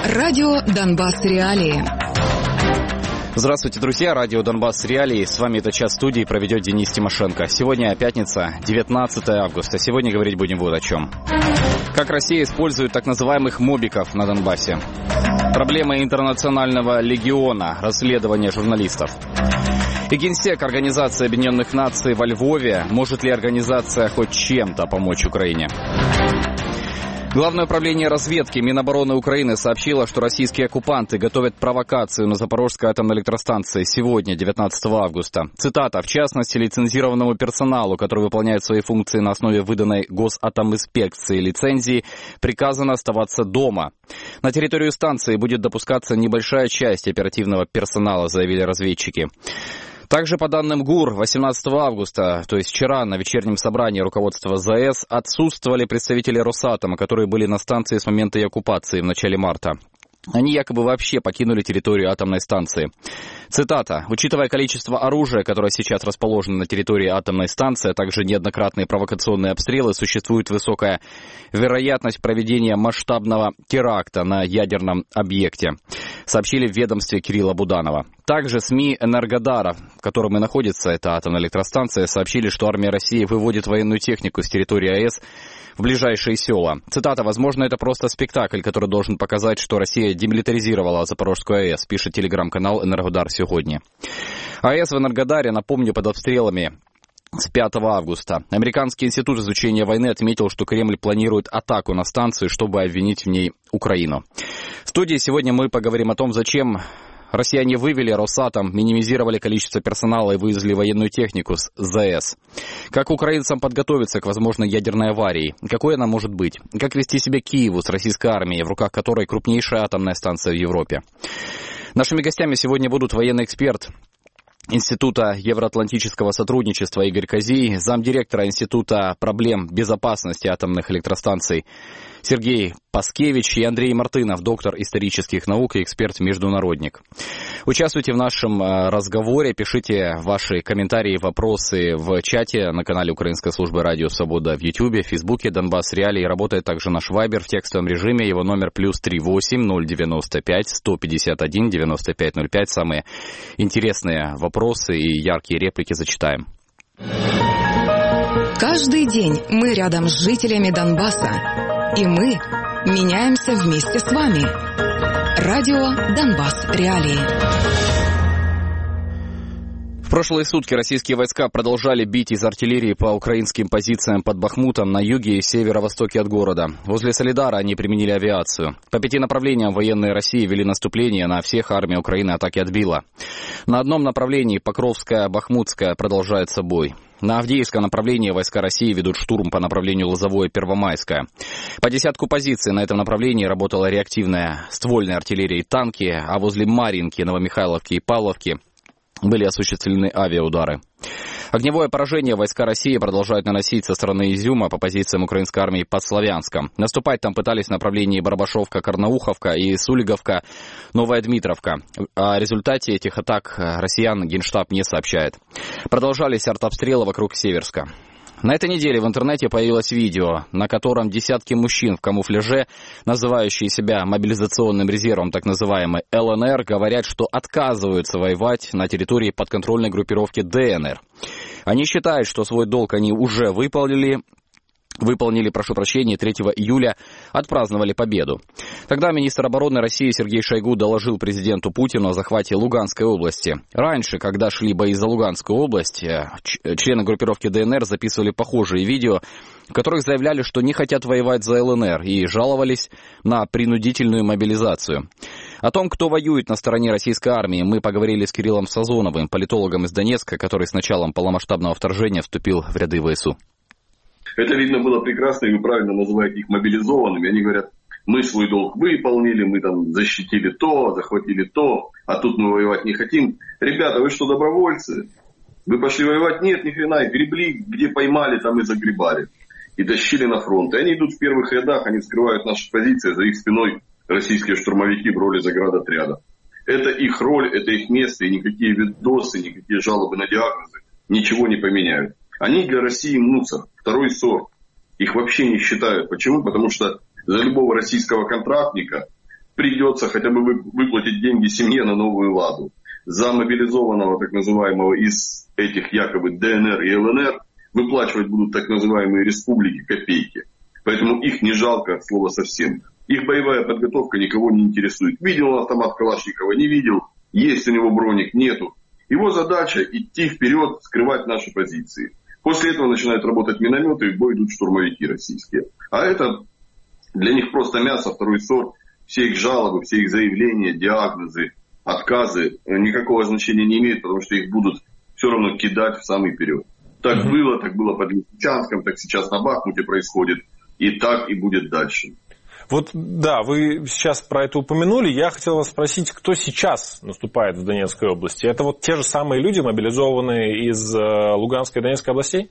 Радио «Донбасс. Реалии». Здравствуйте, друзья. Радио «Донбасс. Реалии». С вами этот час студии проведет Денис Тимошенко. Сегодня пятница, 19 августа. Сегодня говорить будем вот о чем. Как Россия использует так называемых мобиков на Донбассе. Проблемы интернационального легиона. Расследование журналистов. И Генсек Организации Объединенных Наций во Львове. Может ли организация хоть чем-то помочь Украине? Главное управление разведки Минобороны Украины сообщило, что российские оккупанты готовят провокацию на Запорожской атомной электростанции сегодня, 19 августа. Цитата. «В частности, лицензированному персоналу, который выполняет свои функции на основе выданной Госатоминспекции лицензии, приказано оставаться дома. На территорию станции будет допускаться небольшая часть оперативного персонала», заявили разведчики. Также, по данным ГУР, 18 августа, то есть вчера, на вечернем собрании руководства ЗАЭС отсутствовали представители Росатома, которые были на станции с момента ее оккупации в начале марта. Они якобы вообще покинули территорию атомной станции. Цитата. «Учитывая количество оружия, которое сейчас расположено на территории атомной станции, а также неоднократные провокационные обстрелы, существует высокая вероятность проведения масштабного теракта на ядерном объекте», сообщили в ведомстве Кирилла Буданова. Также СМИ Энергодара, в котором и находится эта атомная электростанция, сообщили, что армия России выводит военную технику с территории АЭС в ближайшие села. Цитата. «Возможно, это просто спектакль, который должен показать, что Россия демилитаризировала Запорожскую АЭС», пишет телеграм-канал «Энергодар сегодня». АЭС в Энергодаре, напомню, под обстрелами с 5 августа. Американский институт изучения войны отметил, что Кремль планирует атаку на станцию, чтобы обвинить в ней Украину. В студии сегодня мы поговорим о том, зачем россияне вывели Росатом, минимизировали количество персонала и вывезли военную технику с ЗАЭС. Как украинцам подготовиться к возможной ядерной аварии? Какой она может быть? Как вести себя Киеву с российской армией, в руках которой крупнейшая атомная станция в Европе? Нашими гостями сегодня будут военный эксперт Института евроатлантического сотрудничества Игорь Козий, замдиректора Института проблем безопасности атомных электростанций Сергей Паскевич и Андрей Мартынов, доктор исторических наук и эксперт-международник. Участвуйте в нашем разговоре, пишите ваши комментарии, вопросы в чате на канале Украинской службы Радио Свобода в Ютьюбе, в Фейсбуке «Донбасс Реалии». Работает также наш Вайбер в текстовом режиме, его номер +38 095 151 9505. Самые интересные вопросы и яркие реплики зачитаем. Каждый день мы рядом с жителями Донбасса. И мы меняемся вместе с вами. Радио «Донбасс. Реалии». В прошлые сутки российские войска продолжали бить из артиллерии по украинским позициям под Бахмутом на юге и северо-востоке от города. Возле Солидара они применили авиацию. По 5 направлениям военные России вели наступление, на всех армия Украины атаки отбила. На одном направлении, Покровское-Бахмутское, продолжается бой. На Авдеевском направлении войска России ведут штурм по направлению Лозовое-Первомайское. По 10 позиций на этом направлении работала реактивная ствольная артиллерия и танки, а возле Марьинки, Новомихайловки и Павловки были осуществлены авиаудары. Огневое поражение войска России продолжают наносить со стороны Изюма по позициям украинской армии под Славянском. Наступать там пытались в направлении Барабашовка-Карнауховка и Сулиговка-Новая Дмитровка. О результате этих атак россиян Генштаб не сообщает. Продолжались артобстрелы вокруг Северска. На этой неделе в интернете появилось видео, на котором десятки мужчин в камуфляже, называющие себя мобилизационным резервом, так называемый ЛНР, говорят, что отказываются воевать на территории подконтрольной группировки ДНР. Они считают, что свой долг они уже выполнили, 3 июля отпраздновали победу. Тогда министр обороны России Сергей Шойгу доложил президенту Путину о захвате Луганской области. Раньше, когда шли бои за Луганскую область, члены группировки ДНР записывали похожие видео, в которых заявляли, что не хотят воевать за ЛНР и жаловались на принудительную мобилизацию. О том, кто воюет на стороне российской армии, мы поговорили с Кириллом Сазоновым, политологом из Донецка, который с началом полномасштабного вторжения вступил в ряды ВСУ. Это видно было прекрасно, и вы правильно называете их мобилизованными. Они говорят, мы свой долг выполнили, мы там защитили то, захватили то, а тут мы воевать не хотим. Ребята, вы что, добровольцы? Вы пошли воевать? Нет, ни хрена, гребли, где поймали, там и загребали. И тащили на фронт. И они идут в первых рядах, они скрывают наши позиции, за их спиной российские штурмовики в роли заградотряда. Это их роль, это их место, и никакие видосы, никакие жалобы на диагнозы ничего не поменяют. Они для России мусор, второй сорт. Их вообще не считают. Почему? Потому что за любого российского контрактника придется хотя бы выплатить деньги семье на новую «Ладу». За мобилизованного так называемого из этих якобы ДНР и ЛНР выплачивать будут так называемые республики копейки. Поэтому их не жалко от слова совсем. Их боевая подготовка никого не интересует. Видел он автомат Калашникова, не видел, есть у него броник, нету. Его задача идти вперед, скрывать наши позиции. После этого начинают работать минометы, и в бой идут штурмовики российские. А это для них просто мясо, второй сорт. Все их жалобы, все их заявления, диагнозы, отказы никакого значения не имеют, потому что их будут все равно кидать в самый вперед. Так было под Лисичанском, так сейчас на Бахмуте происходит. И так и будет дальше. Вот, да, вы сейчас про это упомянули. Я хотел вас спросить, кто сейчас наступает в Донецкой области? Это вот те же самые люди, мобилизованные из Луганской и Донецкой областей?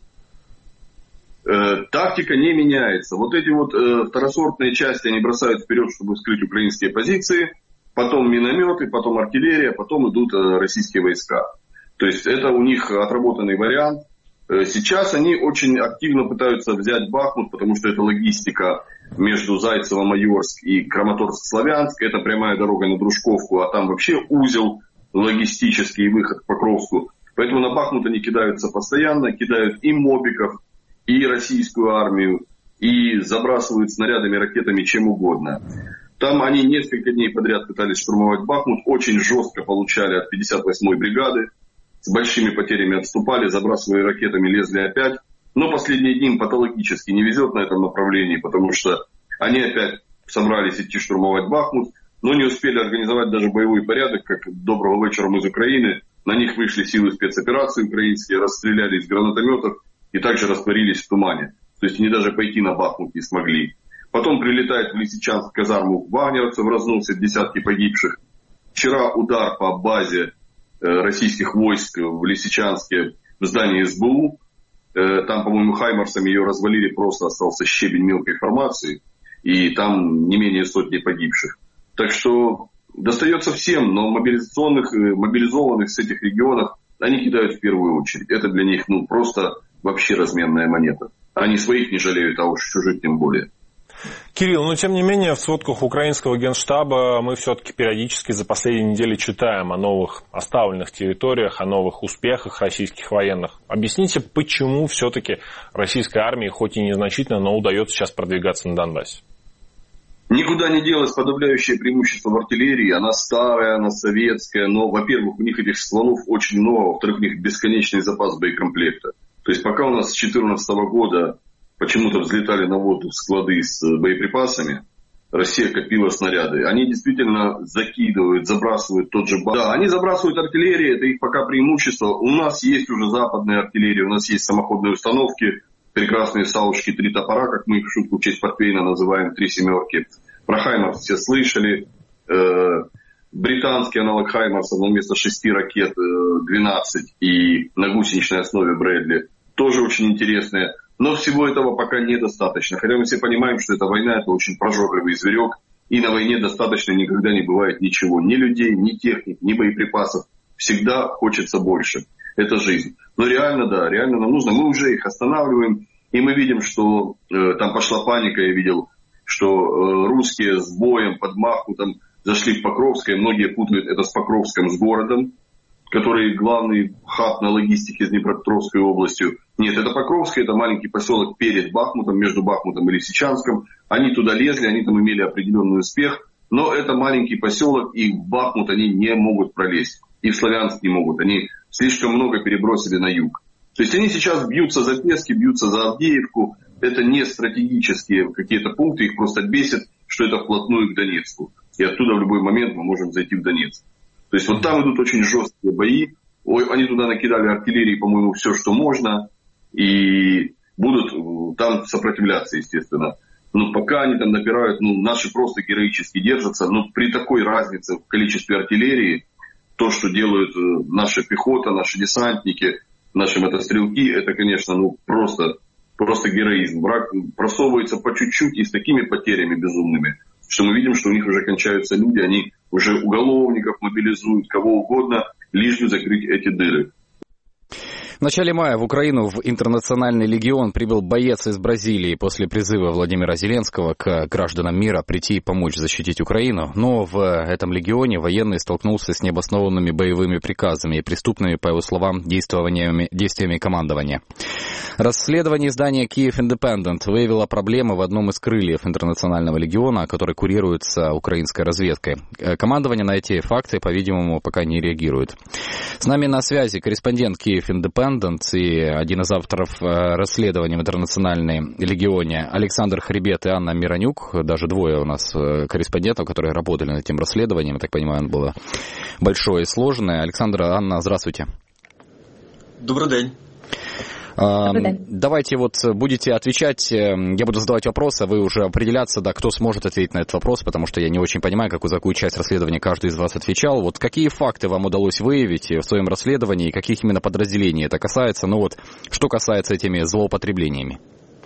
Тактика не меняется. Вот эти вот второсортные части, они бросают вперед, чтобы скрыть украинские позиции. Потом минометы, потом артиллерия, потом идут российские войска. То есть это у них отработанный вариант. Сейчас они очень активно пытаются взять Бахмут, потому что это логистика между Зайцево-Майорск и Краматорск-Славянск. Это прямая дорога на Дружковку, а там вообще узел логистический, выход к Покровску. Поэтому на Бахмут они кидаются постоянно, кидают и мобиков, и российскую армию, и забрасывают снарядами, ракетами, чем угодно. Там они несколько дней подряд пытались штурмовать Бахмут, очень жестко получали от 58-й бригады. С большими потерями отступали, забрасывали ракетами, лезли опять. Но последние дни им патологически не везет на этом направлении, потому что они опять собрались идти штурмовать Бахмут, но не успели организовать даже боевой порядок, как «Доброго вечера, мы из Украины». На них вышли силы спецоперации украинские, расстреляли из гранатометов и также растворились в тумане. То есть они даже пойти на Бахмут не смогли. Потом прилетает в Лисичанск казарму вагнеровцев, разносят десятки погибших. Вчера удар по базе российских войск в Лисичанске в здании СБУ. Там, по-моему, хаймарсами ее развалили, просто остался щебень мелкой формации. И там не менее сотни погибших. Так что достается всем, но мобилизованных с этих регионов они кидают в первую очередь. Это для них просто вообще разменная монета. Они своих не жалеют, а уж чужих тем более. Кирилл, но тем не менее в сводках украинского генштаба мы все-таки периодически за последние недели читаем о новых оставленных территориях, о новых успехах российских военных. Объясните, почему все-таки российской армии, хоть и незначительно, но удается сейчас продвигаться на Донбассе? Никуда не делось подавляющее преимущество в артиллерии. Она старая, она советская, но, во-первых, у них этих стволов очень много, во-вторых, у них бесконечный запас боекомплекта. То есть пока у нас с 2014 года почему-то взлетали на воздух склады с боеприпасами, Россия копила снаряды. Они действительно закидывают, забрасывают тот же бак. Да, они забрасывают артиллерию, это их пока преимущество. У нас есть уже западная артиллерия, у нас есть самоходные установки, прекрасные саушки 3 топора, как мы их в шутку в честь Портвейна называем, 3 семерки. Про Хаймарс все слышали. Британский аналог Хаймарса, но вместо 6 ракет 12 и на гусеничной основе Брэдли. Тоже очень интересные. Но всего этого пока недостаточно. Хотя мы все понимаем, что эта война — это очень прожорливый зверек. И на войне достаточно никогда не бывает ничего. Ни людей, ни техник, ни боеприпасов. Всегда хочется больше. Это жизнь. Но реально, да, реально нам нужно. Мы уже их останавливаем. И мы видим, что там пошла паника. Я видел, что русские с боем под Бахмутом зашли в Покровское. Многие путают это с Покровском, с городом, который главный хаб на логистике с Днепропетровской областью. Нет, это Покровское, это маленький поселок перед Бахмутом, между Бахмутом и Лисичанском. Они туда лезли, они там имели определенный успех. Но это маленький поселок, и в Бахмут они не могут пролезть. И в Славянск не могут. Они слишком много перебросили на юг. То есть они сейчас бьются за Пески, бьются за Авдеевку. Это не стратегические какие-то пункты, их просто бесит, что это вплотную к Донецку. И оттуда в любой момент мы можем зайти в Донецк. То есть вот там идут очень жесткие бои. Они туда накидали артиллерии, по-моему, все, что можно. И будут там сопротивляться, естественно. Но пока они там напирают, наши просто героически держатся. Но при такой разнице в количестве артиллерии, то, что делают наша пехота, наши десантники, наши мотострелки, это, конечно, просто героизм. Враг просовывается по чуть-чуть и с такими потерями безумными, что мы видим, что у них уже кончаются люди, они уже уголовников мобилизуют, кого угодно, лишь бы закрыть эти дыры. начале мая в Украину в Интернациональный легион прибыл боец из Бразилии после призыва Владимира Зеленского к гражданам мира прийти и помочь защитить Украину. Но в этом легионе военный столкнулся с необоснованными боевыми приказами и преступными, по его словам, действиями командования. Расследование издания Kyiv Independent выявило проблемы в одном из крыльев Интернационального легиона, который курируется украинской разведкой. Командование на эти факты, по-видимому, пока не реагирует. С нами на связи корреспондент Kyiv Independent и один из авторов расследования в Интернациональном легионе Александр Хребет и Анна Миронюк. Даже двое у нас корреспондентов, которые работали над этим расследованием. Я так понимаю, оно было большое и сложное. Александр, Анна, здравствуйте. Добрый день. Давайте вот будете отвечать, я буду задавать вопросы, а вы уже определяться, да, кто сможет ответить на этот вопрос, потому что я не очень понимаю, за какую часть расследования каждый из вас отвечал. Вот какие факты вам удалось выявить в своем расследовании, каких именно подразделений это касается, ну вот, что касается этими злоупотреблениями?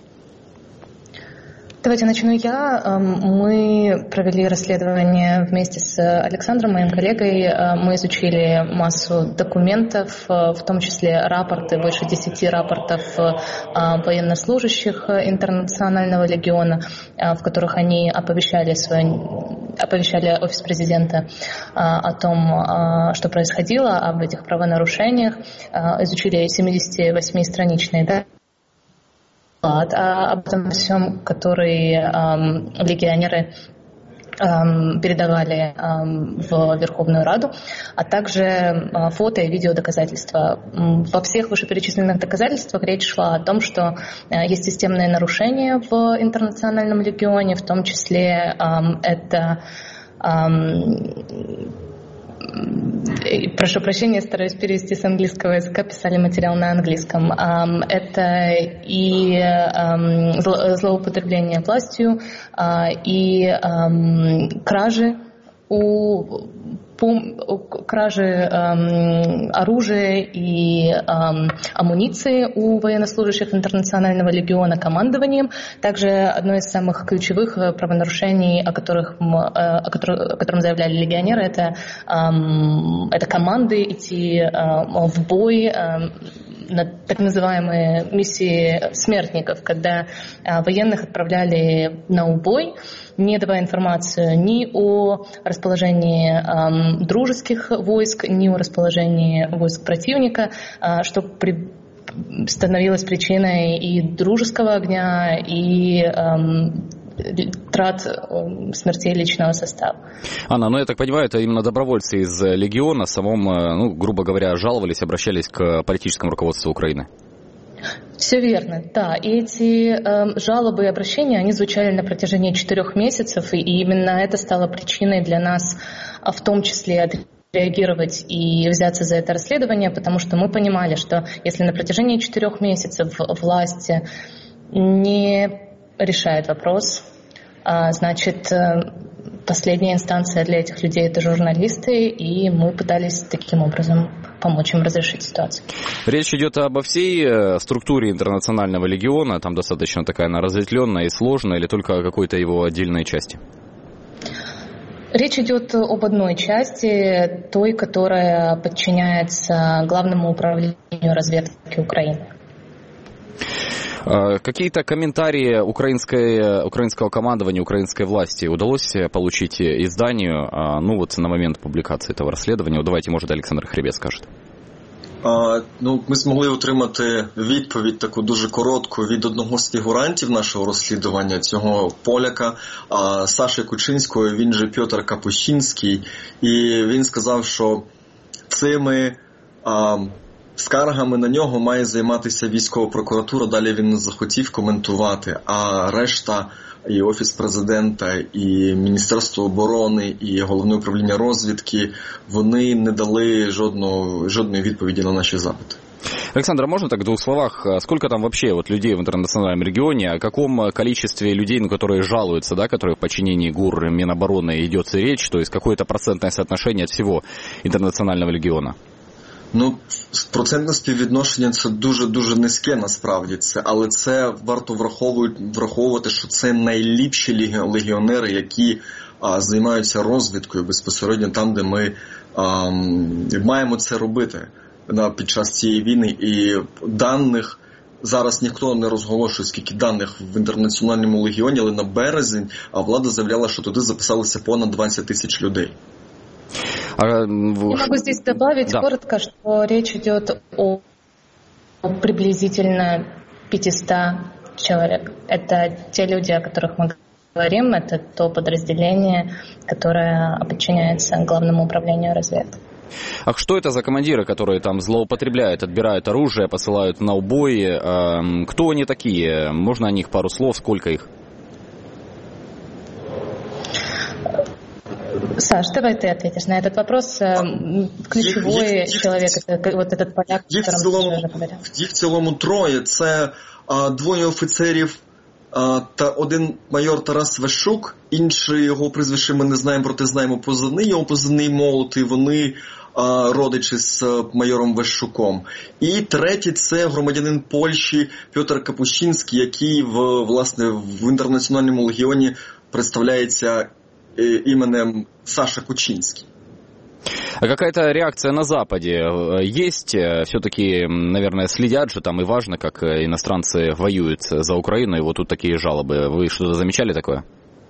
Давайте начну я. Мы провели расследование вместе с Александром, моим коллегой. Мы изучили массу документов, в том числе рапорты, больше 10 рапортов военнослужащих Интернационального легиона, в которых они оповещали офис президента о том, что происходило, об этих правонарушениях. Изучили 78-страничные, да, об этом всем, который легионеры передавали в Верховную Раду, а также фото и видеодоказательства. Во всех вышеперечисленных доказательствах речь шла о том, что есть системные нарушения в Интернациональном легионе, в том числе это... Прошу прощения, стараюсь перевести с английского языка, писали материал на английском. Это и злоупотребление властью, и кражи оружия и амуниции у военнослужащих Интернационального легиона командованием. Также одно из самых ключевых правонарушений, о котором заявляли легионеры, это команды идти в бой на так называемые миссии смертников, когда военных отправляли на убой, не давая информацию ни о расположении дружеских войск, ни о расположении войск противника, что становилось причиной и дружеского огня, и трат смертей личного состава. Анна, я так понимаю, это именно добровольцы из легиона самом, грубо говоря, жаловались, обращались к политическому руководству Украины? Все верно, да. И эти жалобы и обращения, они звучали на протяжении 4 месяцев, и именно это стало причиной для нас, в том числе, реагировать и взяться за это расследование, потому что мы понимали, что если на протяжении 4 месяцев власть не решает вопрос, значит, последняя инстанция для этих людей — это журналисты, и мы пытались таким образом помочь им разрешить ситуацию. Речь идет обо всей структуре Интернационального легиона, там достаточно такая она разветвленная и сложная, или только о какой-то его отдельной части? Речь идет об одной части, той, которая подчиняется Главному управлению разведки Украины. Какие-то комментарии украинского командования, украинской власти удалось получить изданию, на момент публікації этого розслідування? Давайте, може, Олександр Хребет скаже. Ми змогли отримати відповідь таку дуже коротку від одного з фігурантів нашого розслідування, цього поляка Саші Кучинського, він же Пьотр Капущинський, і він сказав, що цими скаргами на нього має займатися військова прокуратура, далі він не захотів коментувати, а решта, і Офіс президента, і Міністерство оборони, і Головне управління розвідки, вони не дали жодної відповіді на наші запити. Александр, можно так в 2 словах, сколько там вообще людей в Интернациональном регионе, о каком количестве людей, которые жалуются, да, которые в подчинении ГУР Минобороны идет речь, то есть какое-то процентное соотношение от всего Интернационального легиона? Процентне співвідношення це дуже-дуже низьке насправді, але це варто враховувати, що це найліпші легіонери, які займаються розвідкою безпосередньо там, де ми маємо це робити. під час цієї війни. І даних зараз ніхто не розголошує, скільки даних в Інтернаціональному легіоні, але на березень влада заявляла, що туди записалося понад 20 тисяч людей. Я могу здесь добавить коротко, что речь идет о приблизительно 500 человек. Это те люди, о которых мы говорим, это то подразделение, которое подчиняется Главному управлению разведки. А что это за командиры, которые там злоупотребляют, отбирают оружие, посылают на убои? Кто они такие? Можно о них пару слов? Сколько их? Саш, давай ты ответишь на этот вопрос. Ключевой человек, это вот этот поляк, о котором ты говорил. Їх в цілому троє. Це двоє офіцерів та один майор Тарас Вещук. Інший його прізвище ми не знаємо, проте знаємо позивний. Його позивний Молот, і вони родичі з майором Вещуком. І третій – це громадянин Польщі Пьотр Капущинський, який власне в Інтернаціональному легіоні представляється именем Саша Кучинский. А какая-то реакция на Западе есть? Все-таки, наверное, следят же там, и важно, как иностранцы воюют за Украину, и вот тут такие жалобы. Вы что-то замечали такое?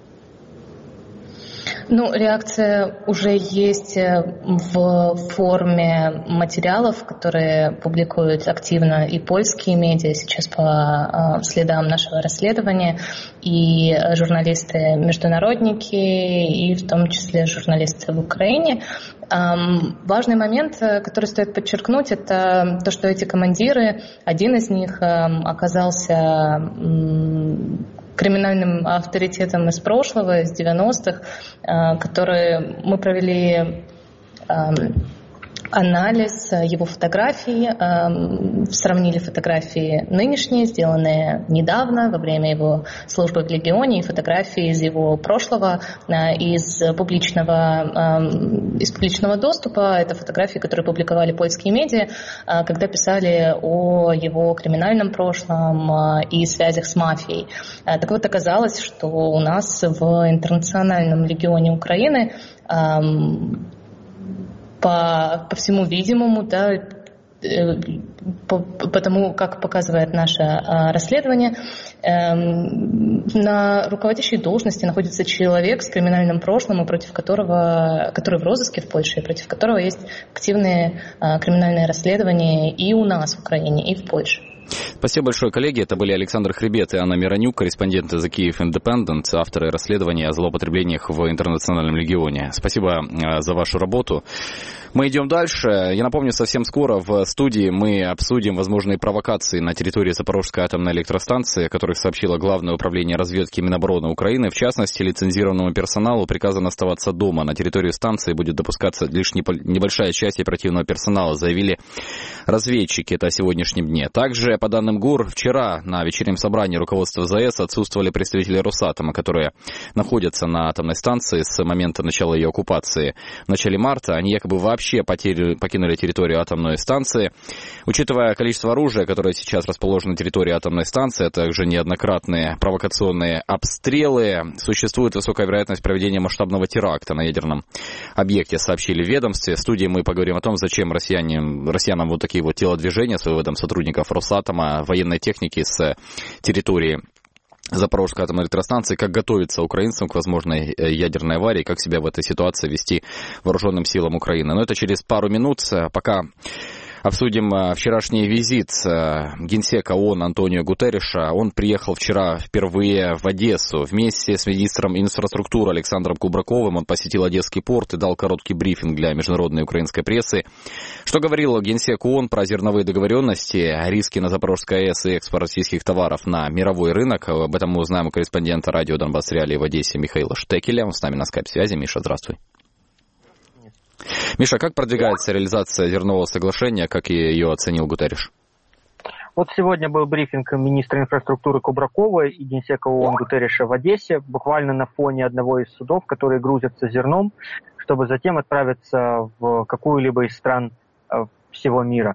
Ну, реакция уже есть в форме материалов, которые публикуют активно и польские медиа сейчас по следам нашего расследования, и журналисты-международники, и в том числе журналисты в Украине. Важный момент, который стоит подчеркнуть, это то, что эти командиры, один из них оказался криминальным авторитетом из прошлого, из 90-х, которые мы провели анализ его фотографий, сравнили фотографии нынешние, сделанные недавно, во время его службы в Легионе, и фотографии из его прошлого, из публичного доступа. Это фотографии, которые публиковали польские медиа, когда писали о его криминальном прошлом и связях с мафией. Так вот, оказалось, что у нас в Интернациональном легионе Украины по всему видимому, да, потому как показывает наше расследование, на руководящей должности находится человек с криминальным прошлым, который в розыске в Польше, и против которого есть активные криминальные расследования и у нас в Украине, и в Польше. Спасибо большое, коллеги. Это были Александр Хребет и Анна Миронюк, корреспонденты The Kyiv Independent, авторы расследования о злоупотреблениях в Интернациональном легионе. Спасибо за вашу работу. Мы идем дальше. Я напомню, совсем скоро в студии мы обсудим возможные провокации на территории Запорожской атомной электростанции, о которых сообщило Главное управление разведки Минобороны Украины. В частности, лицензированному персоналу приказано оставаться дома. На территорию станции будет допускаться лишь небольшая часть оперативного персонала, заявили разведчики. Это о сегодняшнем дне. Также, по данным ГУР, вчера на вечернем собрании руководства ЗАЭС отсутствовали представители Росатома, которые находятся на атомной станции с момента начала ее оккупации. В начале марта они якобы вообще покинули территорию атомной станции. Учитывая количество оружия, которое сейчас расположено на территории атомной станции, а также неоднократные провокационные обстрелы, существует высокая вероятность проведения масштабного теракта на ядерном объекте, сообщили в ведомстве. В студии мы поговорим о том, зачем россиянам вот такие вот телодвижения с выводом сотрудников Росатома, военной техники с территории Запорожской атомной электростанции, как готовиться украинцам к возможной ядерной аварии, как себя в этой ситуации вести вооруженным силам Украины. Но это через пару минут. Пока обсудим вчерашний визит генсека ООН Антонио Гутерриша. Он приехал вчера впервые в Одессу. Вместе с министром инфраструктуры Александром Кубраковым он посетил Одесский порт и дал короткий брифинг для международной украинской прессы. Что говорил генсек ООН про зерновые договоренности, риски на Запорожской АЭС и экспорт российских товаров на мировой рынок. Об этом мы узнаем у корреспондента радио «Донбасс Реалии» в Одессе Михаила Штекеля. Он с нами на скайп-связи. Миша, здравствуй. Миша, как продвигается реализация зернового соглашения, как ее оценил Гутерриш? Вот сегодня был брифинг министра инфраструктуры Кубракова и генсека ООН Гутерриша в Одессе, буквально на фоне одного из судов, которые грузятся зерном, чтобы затем отправиться в какую-либо из стран всего мира.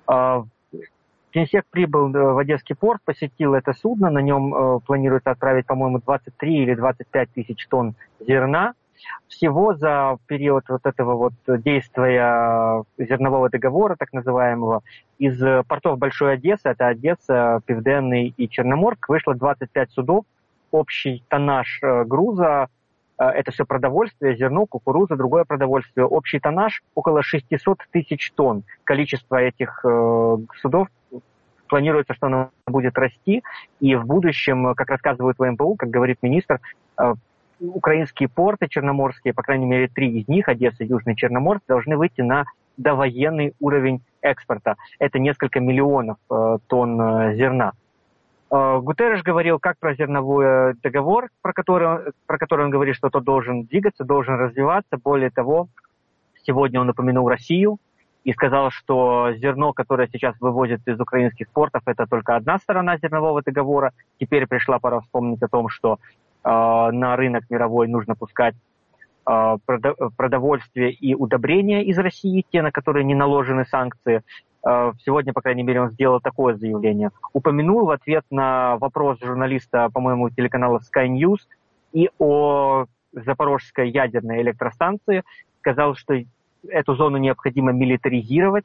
Генсек прибыл в Одесский порт, посетил это судно, на нем планируется отправить, по-моему, 23 или 25 тысяч тонн зерна. Всего за период вот этого вот действия зернового договора, так называемого, из портов Большой Одессы, это Одесса, Південний и Черноморск, вышло 25 судов. Общий тоннаж груза, это все продовольствие, зерно, кукуруза, другое продовольствие. Общий тоннаж около 600 тысяч тонн. Количество этих судов планируется, что оно будет расти. И в будущем, как рассказывают в МПУ, как говорит министр, украинские порты черноморские, по крайней мере 3 из них, Одесса, Южный Черноморск, должны выйти на довоенный уровень экспорта. Это несколько миллионов тонн зерна. Гутерреш говорил как про зерновой договор, про который он говорит, что тот должен двигаться, должен развиваться. Более того, сегодня он упомянул Россию и сказал, что зерно, которое сейчас вывозят из украинских портов, это только одна сторона зернового договора. Теперь пришла пора вспомнить о том, что на рынок мировой нужно пускать продовольствие и удобрения из России, те, на которые не наложены санкции. Сегодня, по крайней мере, он сделал такое заявление. Упомянул в ответ на вопрос журналиста, по-моему, телеканала Sky News и о Запорожской ядерной электростанции. Сказал, что эту зону необходимо демилитаризировать,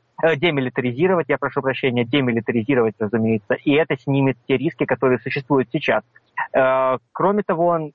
демилитаризировать, разумеется, и это снимет те риски, которые существуют сейчас. Кроме того,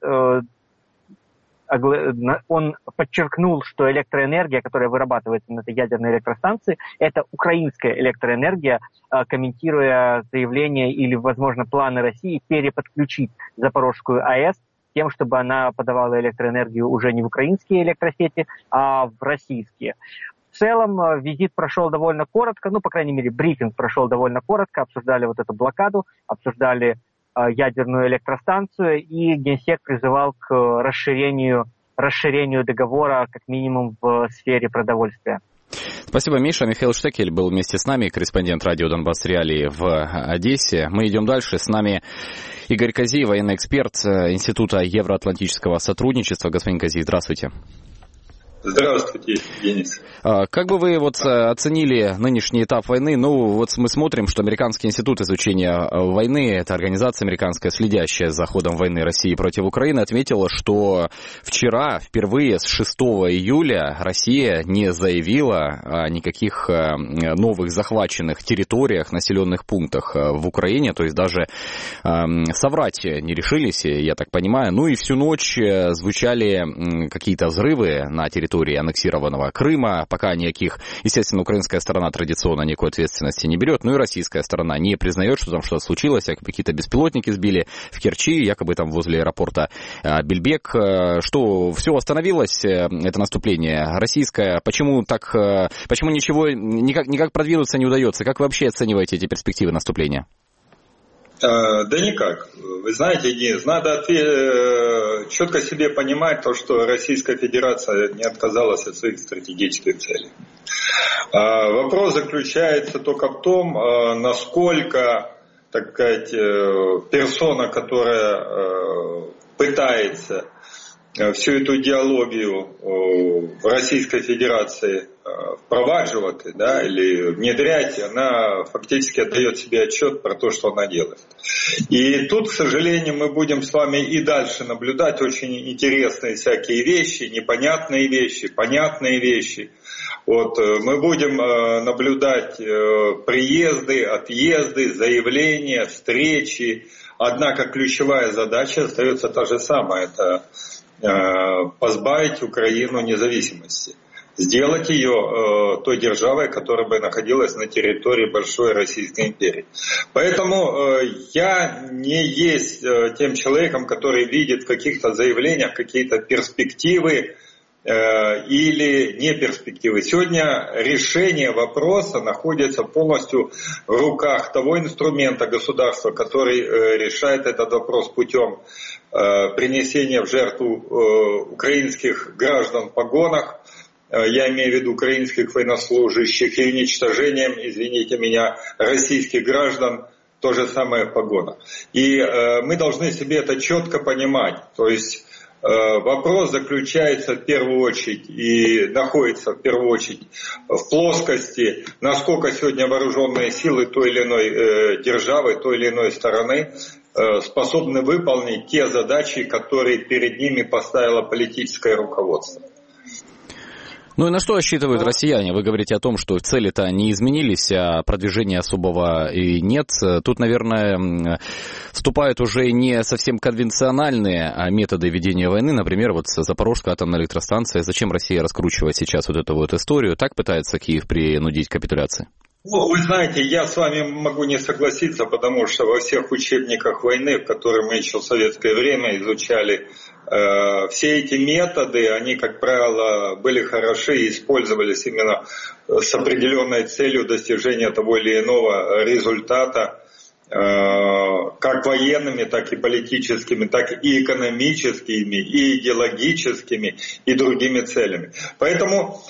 он подчеркнул, что электроэнергия, которая вырабатывается на этой ядерной электростанции, это украинская электроэнергия, комментируя заявление или, возможно, планы России переподключить Запорожскую АЭС тем, чтобы она подавала электроэнергию уже не в украинские электросети, а в российские. В целом визит прошел довольно коротко, по крайней мере, брифинг прошел довольно коротко, обсуждали вот эту блокаду, обсуждали ядерную электростанцию, и Генсек призывал к расширению договора как минимум в сфере продовольствия. Спасибо, Миша. Михаил Штекель был вместе с нами, корреспондент радио «Донбасс Реалии» в Одессе. Мы идем дальше. С нами Игорь Козий, военный эксперт Института евроатлантического сотрудничества. Господин Козий, здравствуйте. Здравствуйте, Денис. Как бы вы оценили нынешний этап войны? Мы смотрим, что Американский институт изучения войны, это организация американская, следящая за ходом войны России против Украины, отметила, что вчера, впервые с 6 июля, Россия не заявила о никаких новых захваченных территориях, населенных пунктах в Украине, то есть даже соврать не решились, я так понимаю. И всю ночь звучали какие-то взрывы на территории аннексированного Крыма, пока никаких, естественно, украинская сторона традиционно никакой ответственности не берет, и российская сторона не признает, что там что-то случилось, якобы какие-то беспилотники сбили в Керчи, якобы там возле аэропорта Бельбек, что все остановилось, это наступление российское, почему ничего, никак продвинуться не удается, как вы вообще оцениваете эти перспективы наступления? Да никак. Вы знаете, Денис, надо четко себе понимать то, что Российская Федерация не отказалась от своих стратегических целей. Вопрос заключается только в том, насколько, так сказать, персона, которая пытается всю эту идеологию в Российской Федерации впровадживать, или внедрять, она фактически отдает себе отчет про то, что она делает. И тут, к сожалению, мы будем с вами и дальше наблюдать очень интересные всякие вещи, непонятные вещи, понятные вещи. Мы будем наблюдать приезды, отъезды, заявления, встречи. Однако ключевая задача остается та же самая. Это позбавить Украину независимости. Сделать ее той державой, которая бы находилась на территории Большой Российской империи. Поэтому я не есть тем человеком, который видит в каких-то заявлениях какие-то перспективы или не перспективы. Сегодня решение вопроса находится полностью в руках того инструмента государства, который решает этот вопрос путем принесения в жертву украинских граждан в погонах, я имею в виду украинских военнослужащих, и уничтожением, извините меня, российских граждан, то же самое в погонах. И мы должны себе это четко понимать. То есть вопрос заключается в первую очередь и находится в первую очередь в плоскости, насколько сегодня вооруженные силы той или иной державы, той или иной стороны способны выполнить те задачи, которые перед ними поставило политическое руководство. Ну и на что рассчитывают россияне? Вы говорите о том, что цели-то не изменились, а продвижения особого и нет. Тут, наверное, вступают уже не совсем конвенциональные методы ведения войны. Например, вот Запорожская атомная электростанция. Зачем Россия раскручивает сейчас вот эту вот историю? Так пытается Киев принудить к капитуляции? Ну, вы знаете, я с вами могу не согласиться, потому что во всех учебниках войны, которые мы еще в советское время изучали, все эти методы, они, как правило, были хороши и использовались именно с определенной целью достижения того или иного результата, как военными, так и политическими, так и экономическими, и идеологическими, и другими целями. Поэтому,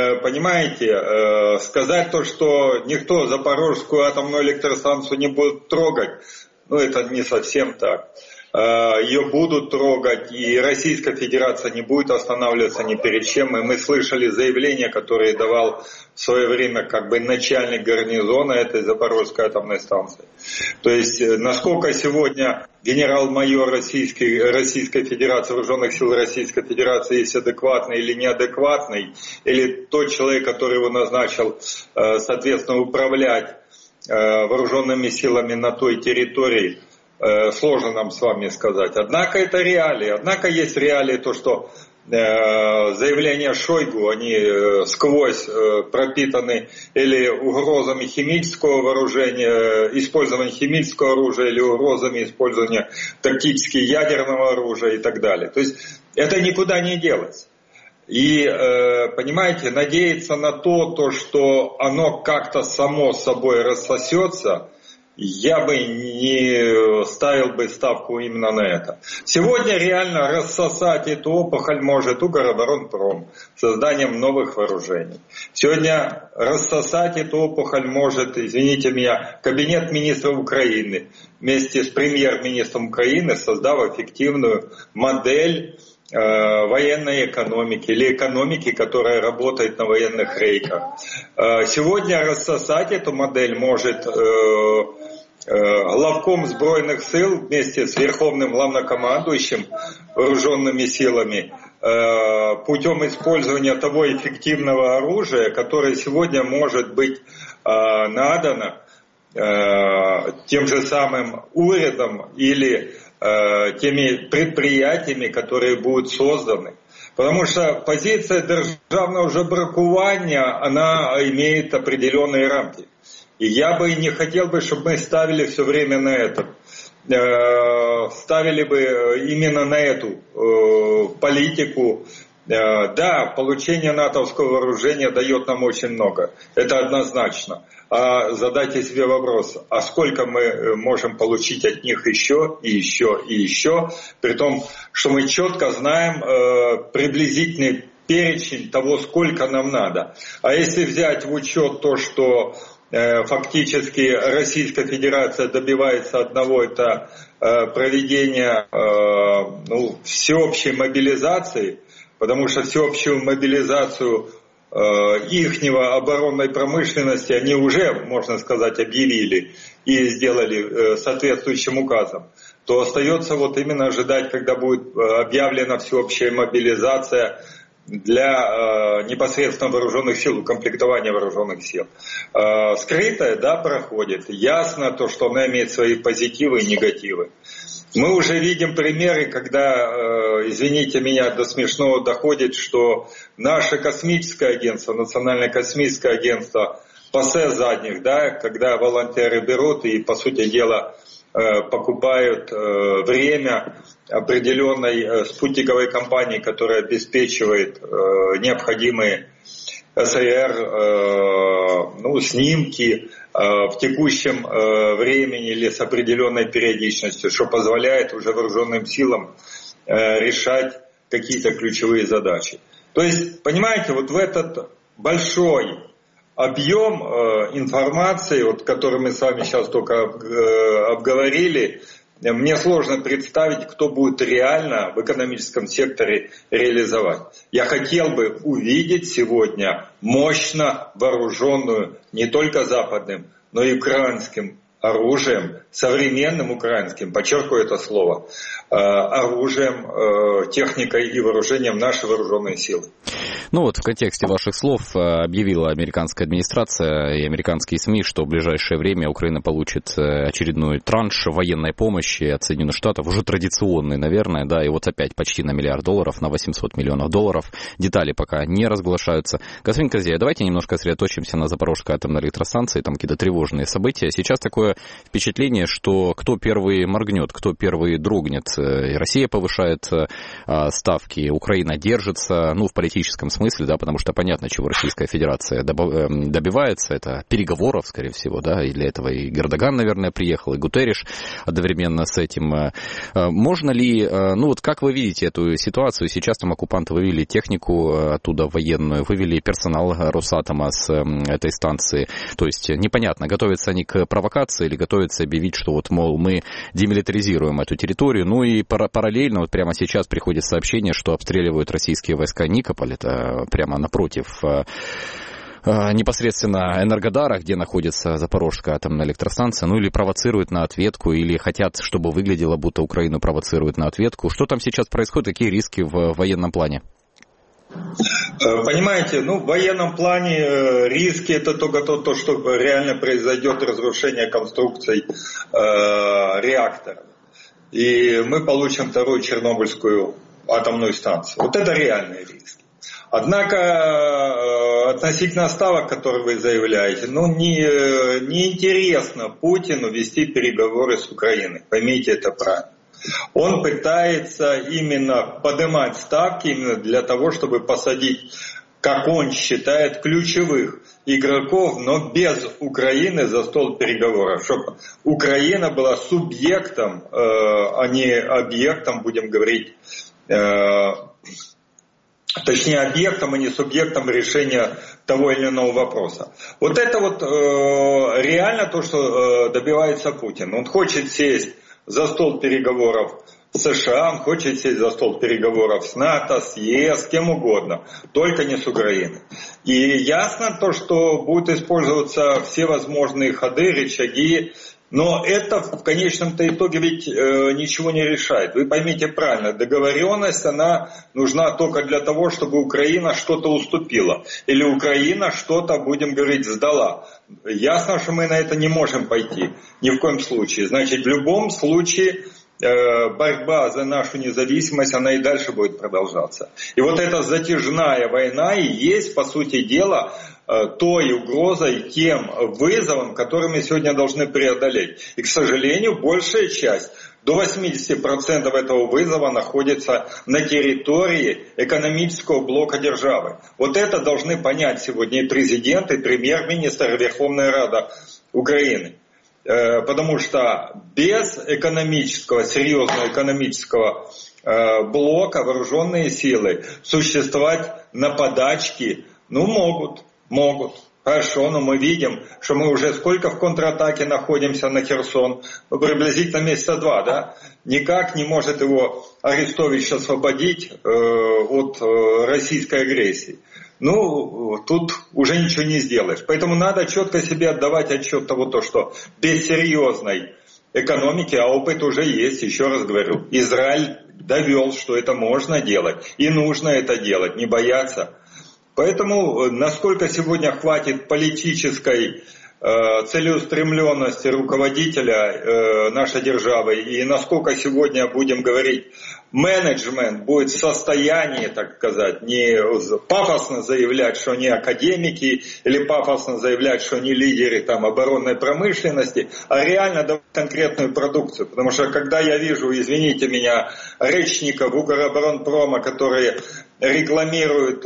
понимаете, сказать то, что никто Запорожскую атомную электростанцию не будет трогать, ну это не совсем так. Ее будут трогать, и Российская Федерация не будет останавливаться ни перед чем. И мы слышали заявления, которые давал в свое время как бы начальник гарнизона этой Запорожской атомной станции. То есть, насколько сегодня генерал-майор Российской Федерации, Вооруженных сил Российской Федерации есть адекватный или неадекватный, или тот человек, который его назначил, соответственно, управлять вооруженными силами на той территории, сложно нам с вами сказать. Однако это реалии. Однако есть реалии то, что заявления Шойгу, они сквозь пропитаны или угрозами химического вооружения, использования химического оружия, или угрозами использования тактически ядерного оружия и так далее. То есть это никуда не делось. И, понимаете, надеяться на то, что оно как-то само собой рассосется, я бы не ставил бы ставку именно на это. Сегодня реально рассосать эту опухоль может Укроборонпром созданием новых вооружений. Сегодня рассосать эту опухоль может, извините меня, Кабинет министров Украины вместе с премьер-министром Украины, создав эффективную модель военной экономики или экономики, которая работает на военных рейках. Сегодня рассосать эту модель может главком Збройных сил вместе с Верховным главнокомандующим вооруженными силами путем использования того эффективного оружия, которое сегодня может быть надано тем же самым урядом или теми предприятиями, которые будут созданы. Потому что позиция державного жебракування, она имеет определенные рамки. И я бы не хотел бы, чтобы мы ставили все время на это. Ставили бы именно на эту политику. Да, получение натовского вооружения дает нам очень много. Это однозначно. А задайте себе вопрос, а сколько мы можем получить от них еще и еще и еще, при том, что мы четко знаем приблизительный перечень того, сколько нам надо. А если взять в учет то, что фактически Российская Федерация добивается одного, это проведения всеобщей мобилизации, потому что всеобщую мобилизацию ихнего оборонной промышленности они уже, можно сказать, объявили и сделали соответствующим указом, то остается вот именно ожидать, когда будет объявлена всеобщая мобилизация для непосредственно вооруженных сил, укомплектования вооруженных сил. Скрытая, да, проходит. Ясно то, что она имеет свои позитивы и негативы. Мы уже видим примеры, когда, извините меня, до смешного доходит, что наше космическое агентство, Национальное космическое агентство, пассе задних, да, когда волонтеры берут и, по сути дела, покупают время определенной спутниковой компании, которая обеспечивает необходимые СР, снимки в текущем времени или с определенной периодичностью, что позволяет уже вооруженным силам решать какие-то ключевые задачи. То есть, понимаете, вот в этот большой объем информации, вот, который мы с вами сейчас только обговорили, мне сложно представить, кто будет реально в экономическом секторе реализовать. Я хотел бы увидеть сегодня мощно вооруженную не только западным, но и украинским оружием, современным украинским, подчеркиваю это слово, оружием, техникой и вооружением наши вооруженные силы. Ну вот в контексте ваших слов объявила американская администрация и американские СМИ, что в ближайшее время Украина получит очередной транш военной помощи от Соединенных Штатов, уже традиционный, наверное, да, и вот опять почти на $1 миллиард, на $800 миллионов. Детали пока не разглашаются. Господин Козея, давайте немножко сосредоточимся на Запорожской атомной электростанции, там какие-то тревожные события. Сейчас такое впечатление, что кто первый моргнет, кто первый дрогнет. Россия повышает ставки, Украина держится, в политическом смысле, да, потому что понятно, чего Российская Федерация добивается, это переговоров, скорее всего, да, и для этого и Эрдоган, наверное, приехал, и Гутерриш одновременно с этим. Можно ли, как вы видите эту ситуацию, сейчас там оккупанты вывели технику оттуда военную, вывели персонал Росатома с этой станции, то есть непонятно, готовятся они к провокации или готовятся объявить, что вот, мол, мы демилитаризируем эту территорию, и параллельно вот прямо сейчас приходит сообщение, что обстреливают российские войска Никополь, это прямо напротив непосредственно Энергодара, где находится Запорожская атомная электростанция, или провоцируют на ответку, или хотят, чтобы выглядело, будто Украину провоцируют на ответку. Что там сейчас происходит, какие риски в военном плане? Понимаете, в военном плане риски это только то, что реально произойдет разрушение конструкций реакторов. И мы получим вторую Чернобыльскую атомную станцию. Вот это реальные риски. Однако относительно ставок, которые вы заявляете, неинтересно Путину вести переговоры с Украиной. Поймите это правильно. Он пытается именно поднимать ставки именно для того, чтобы посадить, как он считает, ключевых игроков, но без Украины за стол переговоров. Чтобы Украина была субъектом, а не объектом, будем говорить, точнее объектом, а не субъектом решения того или иного вопроса. Вот это реально то, что добивается Путин. Он хочет сесть за стол переговоров с США, он хочет сесть за стол переговоров с НАТО, с ЕС, с кем угодно, только не с Украиной. И ясно то, что будут использоваться все возможные ходы, рычаги, но это в конечном-то итоге ведь ничего не решает. Вы поймите правильно, договоренность, она нужна только для того, чтобы Украина что-то уступила. Или Украина что-то, будем говорить, сдала. Ясно, что мы на это не можем пойти, ни в коем случае. Значит, в любом случае борьба за нашу независимость, она и дальше будет продолжаться. И вот эта затяжная война и есть, по сути дела, той угрозой, тем вызовом, который мы сегодня должны преодолеть. И, к сожалению, большая часть, до 80% этого вызова находится на территории экономического блока державы. Вот это должны понять сегодня и президент, и премьер-министр, и Верховная Рада Украины. Потому что без серьезного экономического блока вооруженные силы существовать на подачке, могут. Хорошо, но мы видим, что мы уже сколько в контратаке находимся на Херсон? Приблизительно месяца 2, да? Никак не может его Арестович освободить от российской агрессии. Тут уже ничего не сделаешь. Поэтому надо четко себе отдавать отчет того, что без серьезной экономики, а опыт уже есть, еще раз говорю, Израиль довел, что это можно делать и нужно это делать, не бояться. Поэтому насколько сегодня хватит политической целеустремленности руководителя нашей державы и насколько сегодня, будем говорить, менеджмент будет в состоянии, так сказать, не пафосно заявлять, что они академики или пафосно заявлять, что они лидеры оборонной промышленности, а реально давать конкретную продукцию. Потому что когда я вижу, извините меня, речников Укроборонпрома, которые рекламируют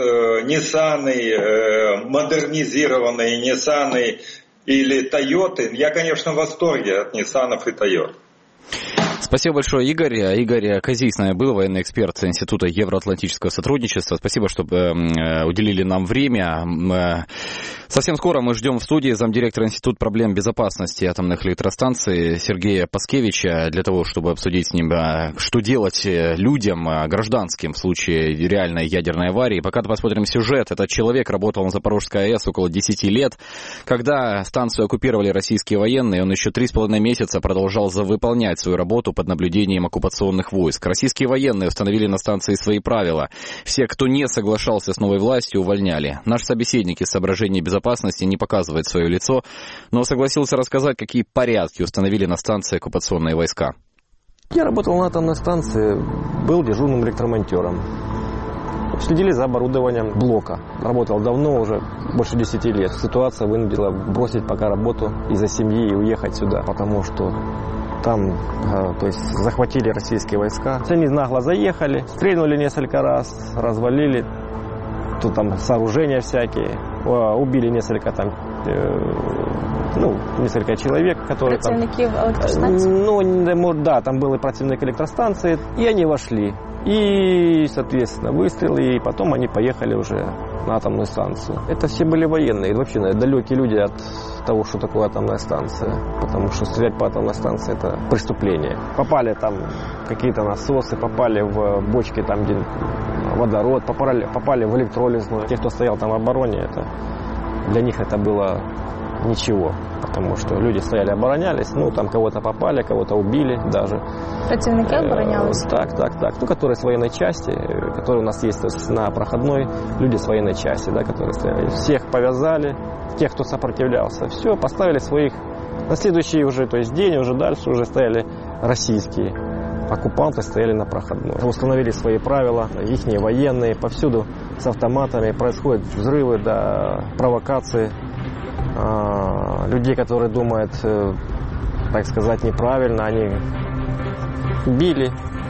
Ниссаны, модернизированные Ниссаны или Тойоты, я, конечно, в восторге от Ниссанов и Тойот. Спасибо большое, Игорь. Игорь Козий с нами был, военный эксперт Института евроатлантического сотрудничества. Спасибо, что уделили нам время. Совсем скоро мы ждем в студии замдиректора Института проблем безопасности атомных электростанций Сергея Паскевича для того, чтобы обсудить с ним, что делать людям, гражданским, в случае реальной ядерной аварии. Пока посмотрим сюжет. Этот человек работал на Запорожской АЭС около 10 лет. Когда станцию оккупировали российские военные, он еще 3,5 месяца продолжал выполнять свою работу под наблюдением оккупационных войск. Российские военные установили на станции свои правила. Все, кто не соглашался с новой властью, увольняли. Наш собеседник из соображений безопасности не показывает свое лицо, но согласился рассказать, какие порядки установили на станции оккупационные войска. Я работал на атомной станции, был дежурным электромонтером. Следили за оборудованием блока. Работал давно, уже больше 10 лет. Ситуация вынудила бросить пока работу из-за семьи и уехать сюда, потому что там, захватили российские войска. Они нагло заехали, стрельнули несколько раз, развалили тут там сооружения всякие, убили несколько несколько человек, которые противники электростанции? Да, там были противники электростанции, и они вошли. И, соответственно, выстрелы, и потом они поехали уже на атомную станцию. Это все были военные, и вообще далекие люди от того, что такое атомная станция, потому что стрелять по атомной станции – это преступление. Попали там какие-то насосы, попали в бочки, там, где водород, попали в электролизную. Те, кто стоял там в обороне, для них это было ничего, потому что люди стояли, оборонялись, там кого-то попали, кого-то убили даже. Противники оборонялись? Так. Которые с военной части, которые у нас есть на проходной, люди с военной части, которые стояли. Всех повязали, тех, кто сопротивлялся, все, поставили своих. На следующий уже, день, уже дальше уже стояли российские оккупанты, стояли на проходной. Установили свои правила, ихние военные, повсюду с автоматами, происходят взрывы, провокации. Людей, которые думают, так сказать, неправильно, они били,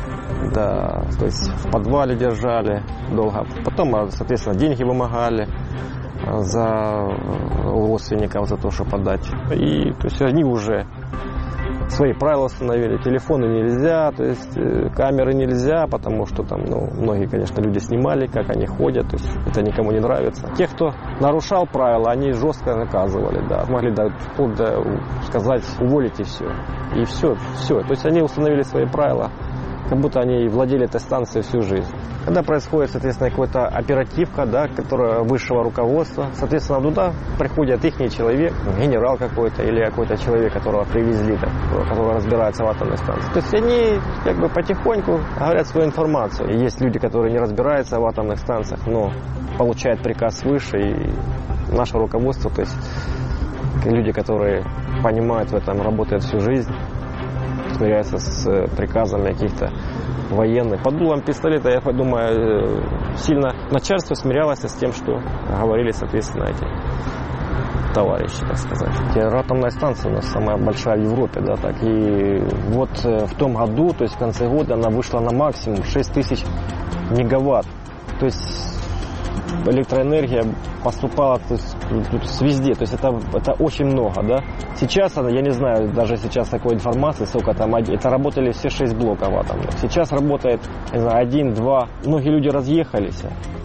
в подвале держали долго. Потом, соответственно, деньги вымогали за родственников, за то, чтобы отдать. И они уже свои правила установили. Телефоны нельзя, камеры нельзя, потому что там, многие, конечно, люди снимали, как они ходят, это никому не нравится. Тех, кто нарушал правила, они жестко наказывали, могли сказать, уволите все. И все. Они установили свои правила, как будто они владели этой станцией всю жизнь. Когда происходит, соответственно, какая-то оперативка, которая высшего руководства, соответственно, туда приходит ихний человек, генерал какой-то или какой-то человек, которого привезли, который разбирается в атомной станции. То есть они потихоньку говорят свою информацию. И есть люди, которые не разбираются в атомных станциях, но получают приказ свыше, и наше руководство, то есть люди, которые понимают в этом, работают всю жизнь, смиряются с приказами каких-то военных. Под дулом пистолета, я думаю, сильно начальство смирялось с тем, что говорили, соответственно, эти товарищи, так сказать. Атомная станция у нас самая большая в Европе, и вот в том году, то есть в конце года, она вышла на максимум 6000 мегаватт. То есть электроэнергия поступала везде, то есть это очень много, Сейчас, я не знаю, даже сейчас такой информации, сколько там, это работали все 6 блоков атомных. Сейчас работает, не знаю, 1, 2, многие люди разъехались.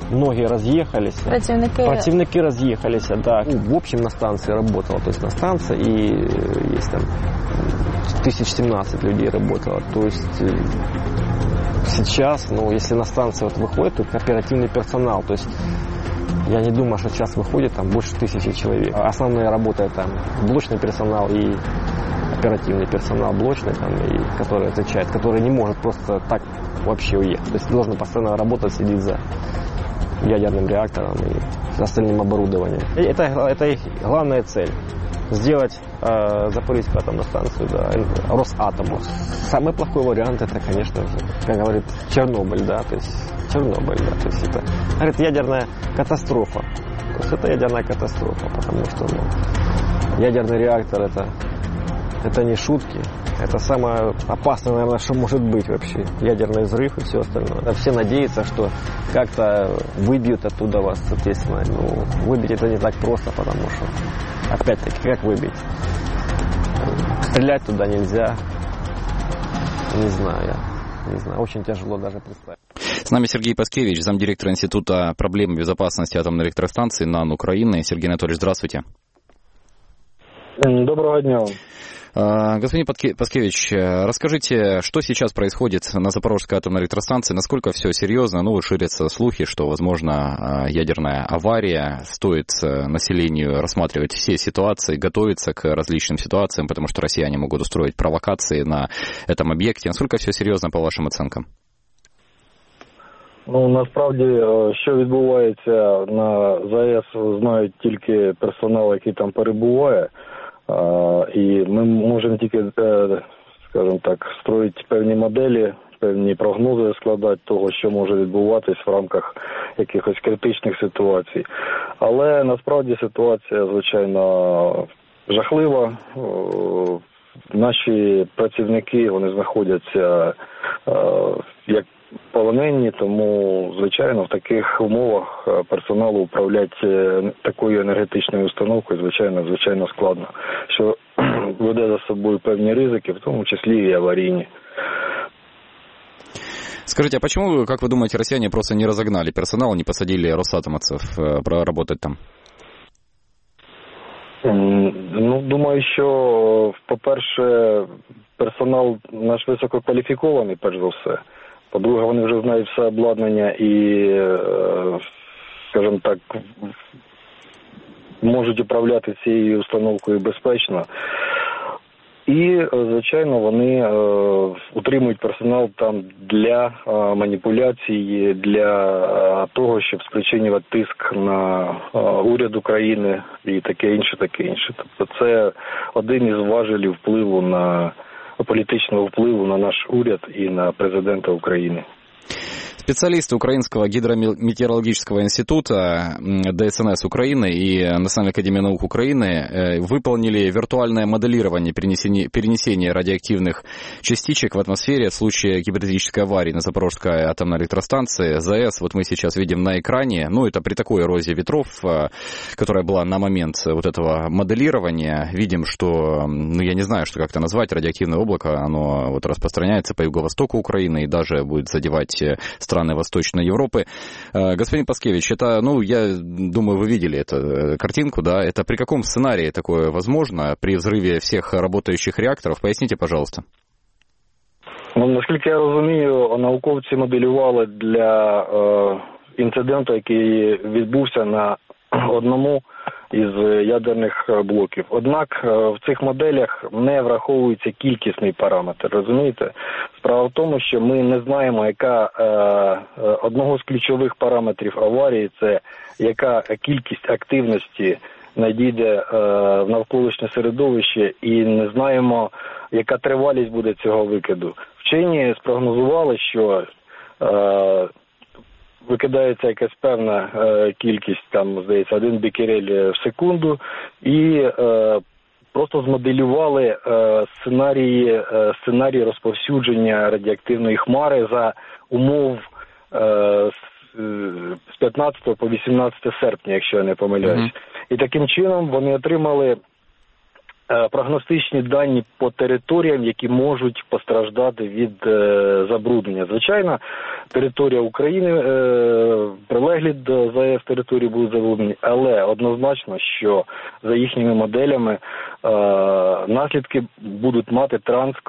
Противники разъехались, В общем, на станции работало, то есть на станции, и есть там 1017 людей работало, то есть сейчас, если на станции выходит, то оперативный персонал, то есть я не думаю, что сейчас выходит там больше 1000 человек. Основная работа это блочный персонал и оперативный персонал блочный, который отвечает, который не может просто так вообще уехать. То есть должен постоянно работать, следить за ядерным реактором и остальным оборудованием. Это их главная цель. Сделать Запорожскую атомную станцию, Росатому. Самый плохой вариант это, конечно же, как говорит, Чернобыль, то есть это, говорит, ядерная катастрофа. То есть это ядерная катастрофа, потому что ядерный реактор это не шутки. Это самое опасное, наверное, что может быть вообще. Ядерный взрыв и все остальное. Все надеются, что как-то выбьют оттуда вас, соответственно. Выбить это не так просто, потому что, опять-таки, как выбить? Стрелять туда нельзя. Не знаю, очень тяжело даже представить. С нами Сергей Паскевич, замдиректора Института проблем безопасности атомной электростанции НАН Украины. Сергей Анатольевич, здравствуйте. Доброго дня. Господин Паскевич, расскажите, что сейчас происходит на Запорожской атомной электростанции, насколько все серьезно, ширятся слухи, что, возможно, ядерная авария, стоит населению рассматривать все ситуации, готовиться к различным ситуациям, потому что россияне могут устроить провокации на этом объекте. Насколько все серьезно, по вашим оценкам? Насправді, що відбувається на ЗАЕС, знають тільки персонал, який там перебуває. І ми можемо тільки, скажімо так, строїти певні моделі, певні прогнози складати того, що може відбуватись в рамках якихось критичних ситуацій. Але насправді ситуація, звичайно, жахлива. Наші працівники, вони знаходяться як полонені, тому, звичайно, в таких умовах персоналу управляти такою енергетичною установкою, звичайно складно, що веде за собою певні ризики, в тому числі і аварійні. Скажите, а почему, как вы думаете, россияне просто не разогнали персонал, не посадили росатомовцев проработать там? Думаю, що, по-перше, персонал наш висококваліфікований, перш за все. По-друге, вони вже знають все обладнання і, скажімо так, можуть управляти цією установкою безпечно. І, звичайно, вони утримують персонал там для маніпуляцій, для того, щоб спричинювати тиск на уряд України і таке інше. Тобто це один із важелів впливу політичного впливу на наш уряд и на президента Украины. Специалисты Украинского гидрометеорологического института, ДСНС Украины и Национальной академии наук Украины выполнили виртуальное моделирование перенесения радиоактивных частичек в атмосфере в случае гипотетической аварии на Запорожской атомной электростанции. ЗАЭС, вот мы сейчас видим на экране, это при такой эрозе ветров, которая была на момент вот этого моделирования. Видим, что, я не знаю, что как-то назвать, радиоактивное облако, оно вот распространяется по юго-востоку Украины и даже будет задевать страны Восточной Европы. Господин Паскевич, это, я думаю, вы видели эту картинку, да? Это при каком сценарии такое возможно при взрыве всех работающих реакторов? Поясните, пожалуйста. Наскільки я розумію, науковці моделювали для інциденту, який відбувся на одному із ядерних блоків. Однак в цих моделях не враховується кількісний параметр, розумієте? Справа в тому, що ми не знаємо, яка одного з ключових параметрів аварії – це яка кількість активності надійде в навколишнє середовище, і не знаємо, яка тривалість буде цього викиду. Вчені спрогнозували, що викидається якась певна кількість, там, здається, 1 бекерель в секунду, і просто змоделювали сценарії розповсюдження радіоактивної хмари за умов з 15 по 18 серпня, якщо я не помиляюсь. І таким чином вони отримали прогностичні дані по територіям, які можуть постраждати від забруднення. Звичайно, територія України, прилеглі до ЗАЕС території будуть забруднені, але однозначно, що за їхніми моделями наслідки будуть мати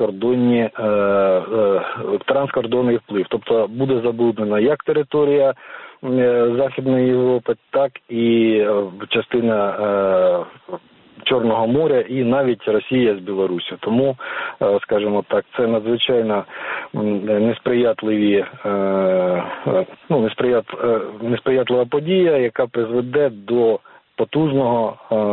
транскордонний вплив. Тобто буде забруднена як територія Західної Європи, так і частина Чорного моря і навіть Росія з Білорусі. Тому, скажімо так, це надзвичайно несприятлива подія, яка призведе до потужного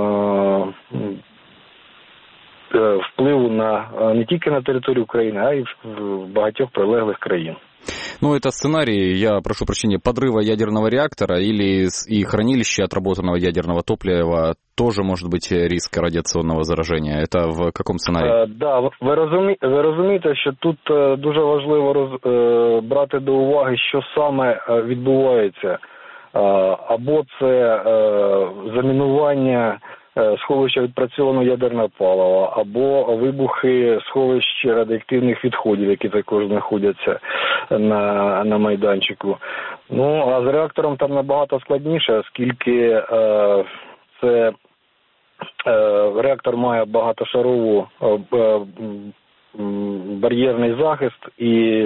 впливу не тільки на територію України, а й в багатьох прилеглих країн. Это сценарий, я прошу прощения, подрыва ядерного реактора или и хранилища отработанного ядерного топлива тоже может быть риск радиационного заражения. Это в каком сценарии? Да, ви розумієте, що тут дуже важливо брати до уваги, що саме відбувається. Або це замінування сховища відпрацьованого ядерного палива, або вибухи сховищ радіоактивних відходів, які також знаходяться на майданчику. Ну, а з реактором там набагато складніше, оскільки це реактор має багатошаровий бар'єрний захист і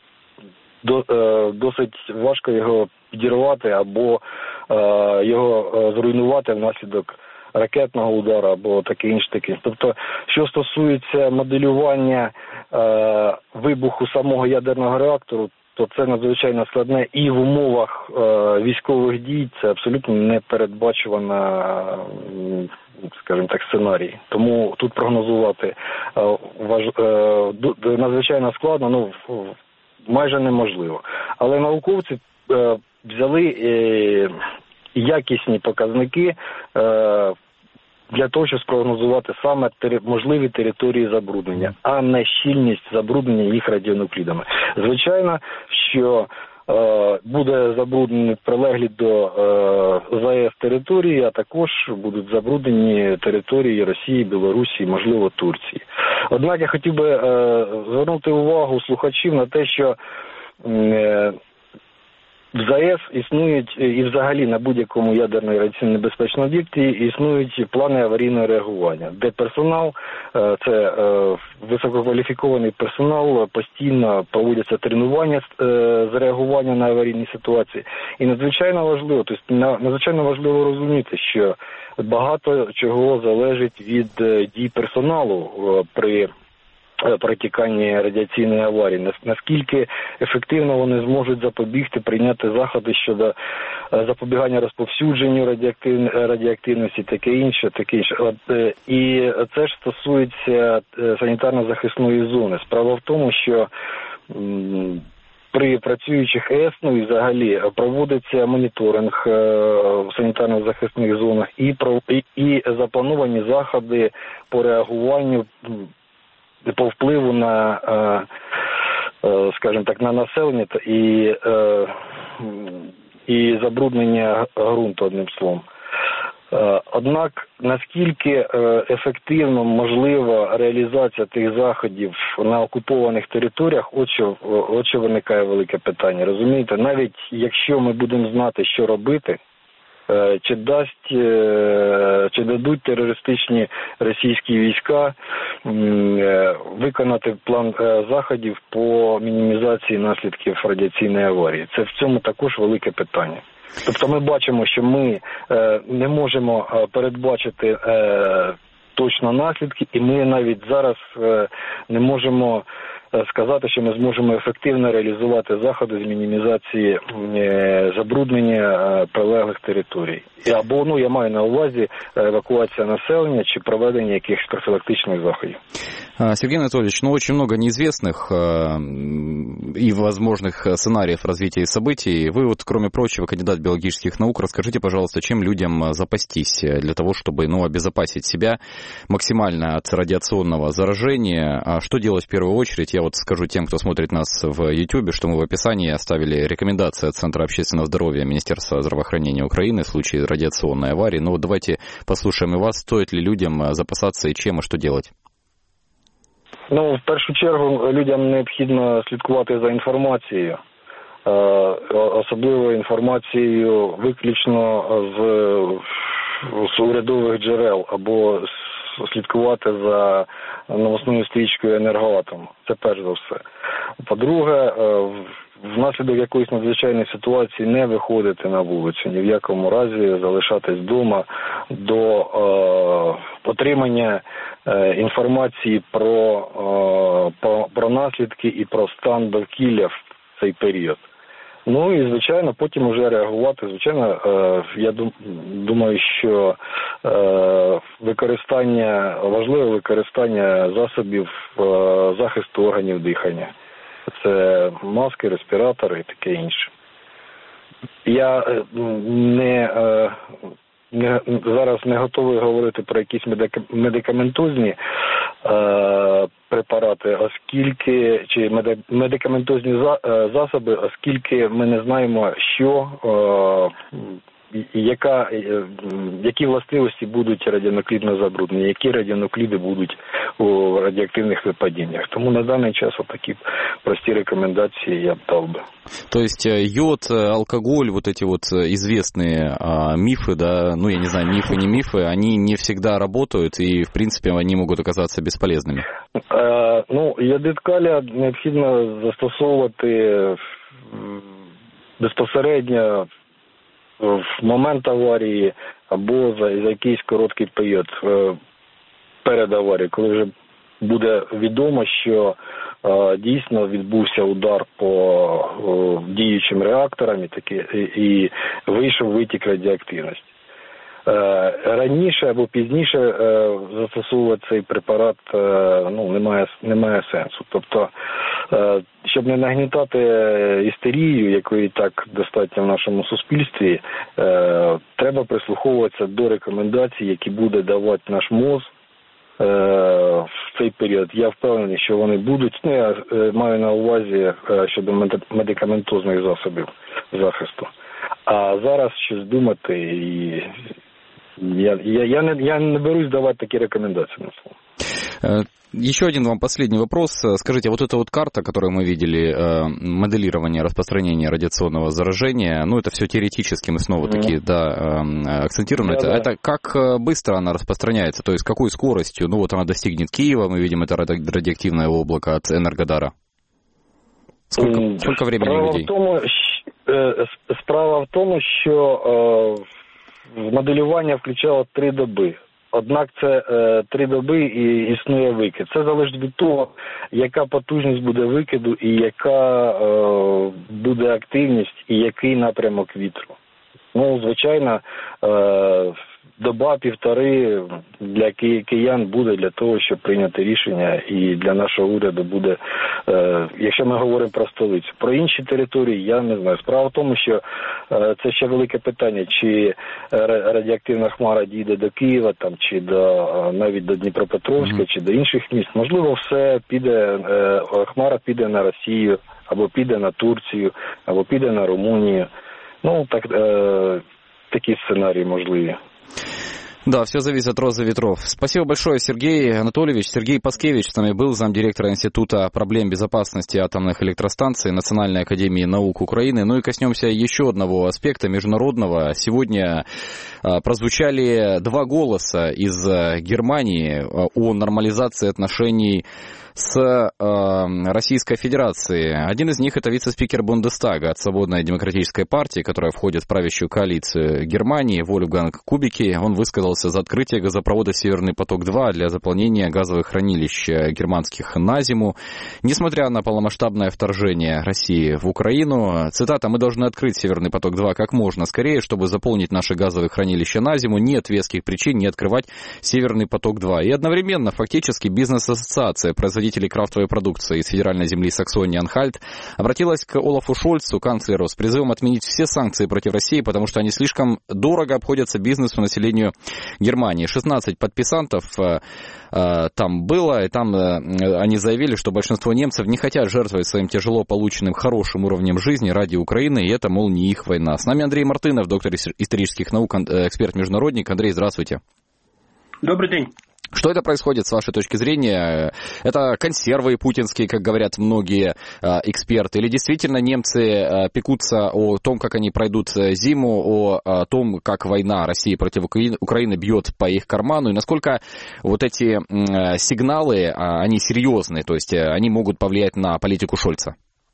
досить важко його підірвати або його зруйнувати внаслідок ракетного удару або таке інше. Тобто, що стосується моделювання вибуху самого ядерного реактору, то це надзвичайно складне і в умовах військових дій це абсолютно не передбачувана, скажімо так, сценарій. Тому тут прогнозувати надзвичайно складно, ну, майже неможливо. Але науковці взяли якісні показники для того, щоб спрогнозувати саме можливі території забруднення, а не щільність забруднення їх радіонуклідами. Звичайно, що буде забруднені прилеглі до ЗАЕС території, а також будуть забруднені території Росії, Білорусі, можливо, Турції. Однак я хотів би звернути увагу слухачів на те, що в ЗАЕС існують, і взагалі на будь-якому ядерно радіаційно небезпечному об'єкті існують плани аварійного реагування, де персонал, це висококваліфікований персонал, постійно проводяться тренування з реагування на аварійні ситуації. І надзвичайно важливо розуміти, що багато чого залежить від дій персоналу при протікання радіаційної аварії, наскільки ефективно вони зможуть запобігти, прийняти заходи щодо запобігання розповсюдженню радіоактивності, таке інше. І це ж стосується санітарно-захисної зони. Справа в тому, що при працюючих АЕС, ну і взагалі проводиться моніторинг в санітарно-захисних зонах і заплановані заходи по реагуванню, по впливу на, скажімо так, на населення і забруднення ґрунту, одним словом. Однак, наскільки ефективно можлива реалізація тих заходів на окупованих територіях, от що виникає велике питання. Розумієте, навіть якщо ми будемо знати, що робити, чи дадуть терористичні російські війська виконати план заходів по мінімізації наслідків радіаційної аварії. Це в цьому також велике питання. Тобто ми бачимо, що ми не можемо передбачити точно наслідки, і ми навіть зараз не можемо сказати, що ми зможемо ефективно реалізувати заходи з мінімізації забруднення прилеглих територій. Або, я маю на увазі евакуація населення чи проведення якихось профилактичных заходов. Сергей Анатольевич, очень много неизвестных и возможных сценариев развития событий. Вы кроме прочего, кандидат биологических наук. Расскажите, пожалуйста, чем людям запастись для того, чтобы, обезопасить себя максимально от радиационного заражения? А что делать в первую очередь? Я скажу тем, кто смотрит нас в YouTube, что мы в описании оставили рекомендации от Центра общественного здоровья Министерства здравоохранения Украины в случае радиационной аварии. Но давайте послушаем и вас. Стоит ли людям запасаться и чем, и что делать? В першу чергу людям необхідно слідкувати за інформацією, особливо інформацією виключно з урядових джерел, або слідкувати за новосною стрічкою Енергоатому. Це перш за все. По-друге, внаслідок якоїсь надзвичайної ситуації не виходити на вулицю, ні в якому разі залишатись вдома до отримання інформації про наслідки і про стан довкілля в цей період. І, звичайно, потім вже реагувати. Звичайно, я думаю, що важливе використання засобів захисту органів дихання. Це маски, респіратори і таке інше. Я зараз не готовий говорити про якісь медикаментозні препарати, чи медикаментозні засоби, оскільки ми не знаємо, що які властивості будуть радіонуклідно забруднені, які радіонукліди будуть у радіоактивних випадіннях. Тому на даний час такі прості рекомендації я б дав би. То есть йод, алкоголь, вот эти вот известные мифы, да, ну я не знаю, мифы, не мифы, они не всегда работают и, в принципе, они могут оказаться бесполезными. Йодид калія необхідно застосовувати безпосередньо в момент аварії або за якийсь короткий період перед аварією, коли вже буде відомо, що дійсно відбувся удар по діючим реакторам і вийшов витік радіоактивності. Раніше або пізніше застосовувати цей препарат немає сенсу. Тобто, щоб не нагнітати істерію, якої так достатньо в нашому суспільстві, треба прислуховуватися до рекомендацій, які буде давати наш МОЗ в цей період. Я впевнений, що вони будуть. Я маю на увазі щодо медикаментозних засобів захисту. А зараз щось думати, і я не берусь давать такие рекомендации на слово. Еще один вам последний вопрос. Скажите, вот эта вот карта, которую мы видели, моделирование распространения радиационного заражения, это все теоретически, мы снова-таки акцентируем это. Это как быстро она распространяется, то есть какой скоростью? Она достигнет Киева, мы видим это радиоактивное облако от Энергодара. Сколько времени у людей? Справа в тому, що моделювання включало 3 доби. Однак це 3 доби і існує викид. Це залежить від того, яка потужність буде викиду і яка буде активність і який напрямок вітру. Звичайно, доба-півтори для киян буде для того, щоб прийняти рішення, і для нашого уряду буде, якщо ми говоримо про столицю. Про інші території я не знаю. Справа в тому, що це ще велике питання, чи радіоактивна хмара дійде до Києва, чи навіть до Дніпропетровська, чи до інших міст. Можливо, хмара піде на Росію, або піде на Турцію, або піде на Румунію. Такі сценарії можливі. Да, все зависит от розы ветров. Спасибо большое, Сергей Анатольевич. Сергей Паскевич с нами был, замдиректора Института проблем безопасности атомных электростанций Национальной академии наук Украины. И коснемся еще одного аспекта международного. Сегодня прозвучали 2 голоса из Германии о нормализации отношений с Российской Федерацией. Один из них — это вице-спикер Бундестага от Свободной демократической партии, которая входит в правящую коалицию Германии, Вольфганг Кубики. Он высказался за открытие газопровода «Северный поток-2» для заполнения газовых хранилищ германских на зиму. Несмотря на полномасштабное вторжение России в Украину, цитата: «Мы должны открыть «Северный поток-2» как можно скорее, чтобы заполнить наши газовые хранилища на зиму. Нет веских причин не открывать «Северный поток-2». И одновременно фактически бизнес-ассоциация производителей крафтовой продукции из федеральной земли Саксонии-Анхальт обратилась к Олафу Шольцу, канцлеру, с призывом отменить все санкции против России, потому что они слишком дорого обходятся бизнесу, населению Германии. 16 подписантов там было, и там они заявили, что большинство немцев не хотят жертвовать своим тяжело полученным хорошим уровнем жизни ради Украины, и это, мол, не их война. С нами Андрей Мартынов, доктор исторических наук, эксперт-международник. Андрей, здравствуйте. Добрый день. Что это происходит, с вашей точки зрения? Это консервы путинские, как говорят многие эксперты? Или действительно немцы пекутся о том, как они пройдут зиму, о том, как война России против Украины бьет по их карману? И насколько вот эти сигналы, они серьезные, то есть они могут повлиять на политику Шольца?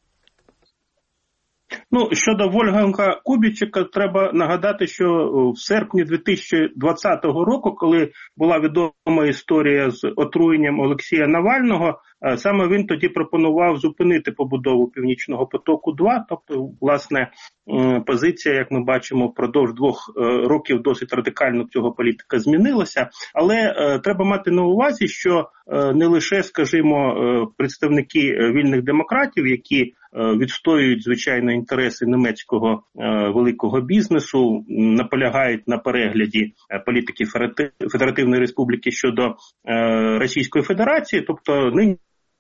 Щодо Вольфганга Кубічика, треба нагадати, що в серпні 2020 року, коли була відома історія з отруєнням Олексія Навального, саме він тоді пропонував зупинити побудову Північного потоку-2, тобто, власне, позиція, як ми бачимо, впродовж 2 років досить радикально цього політика змінилася, але треба мати на увазі, що не лише, скажімо, представники вільних демократів, які відстоюють, звичайно, інтереси німецького великого бізнесу, наполягають на перегляді політики Федеративної Республіки щодо Російської Федерації, тобто нині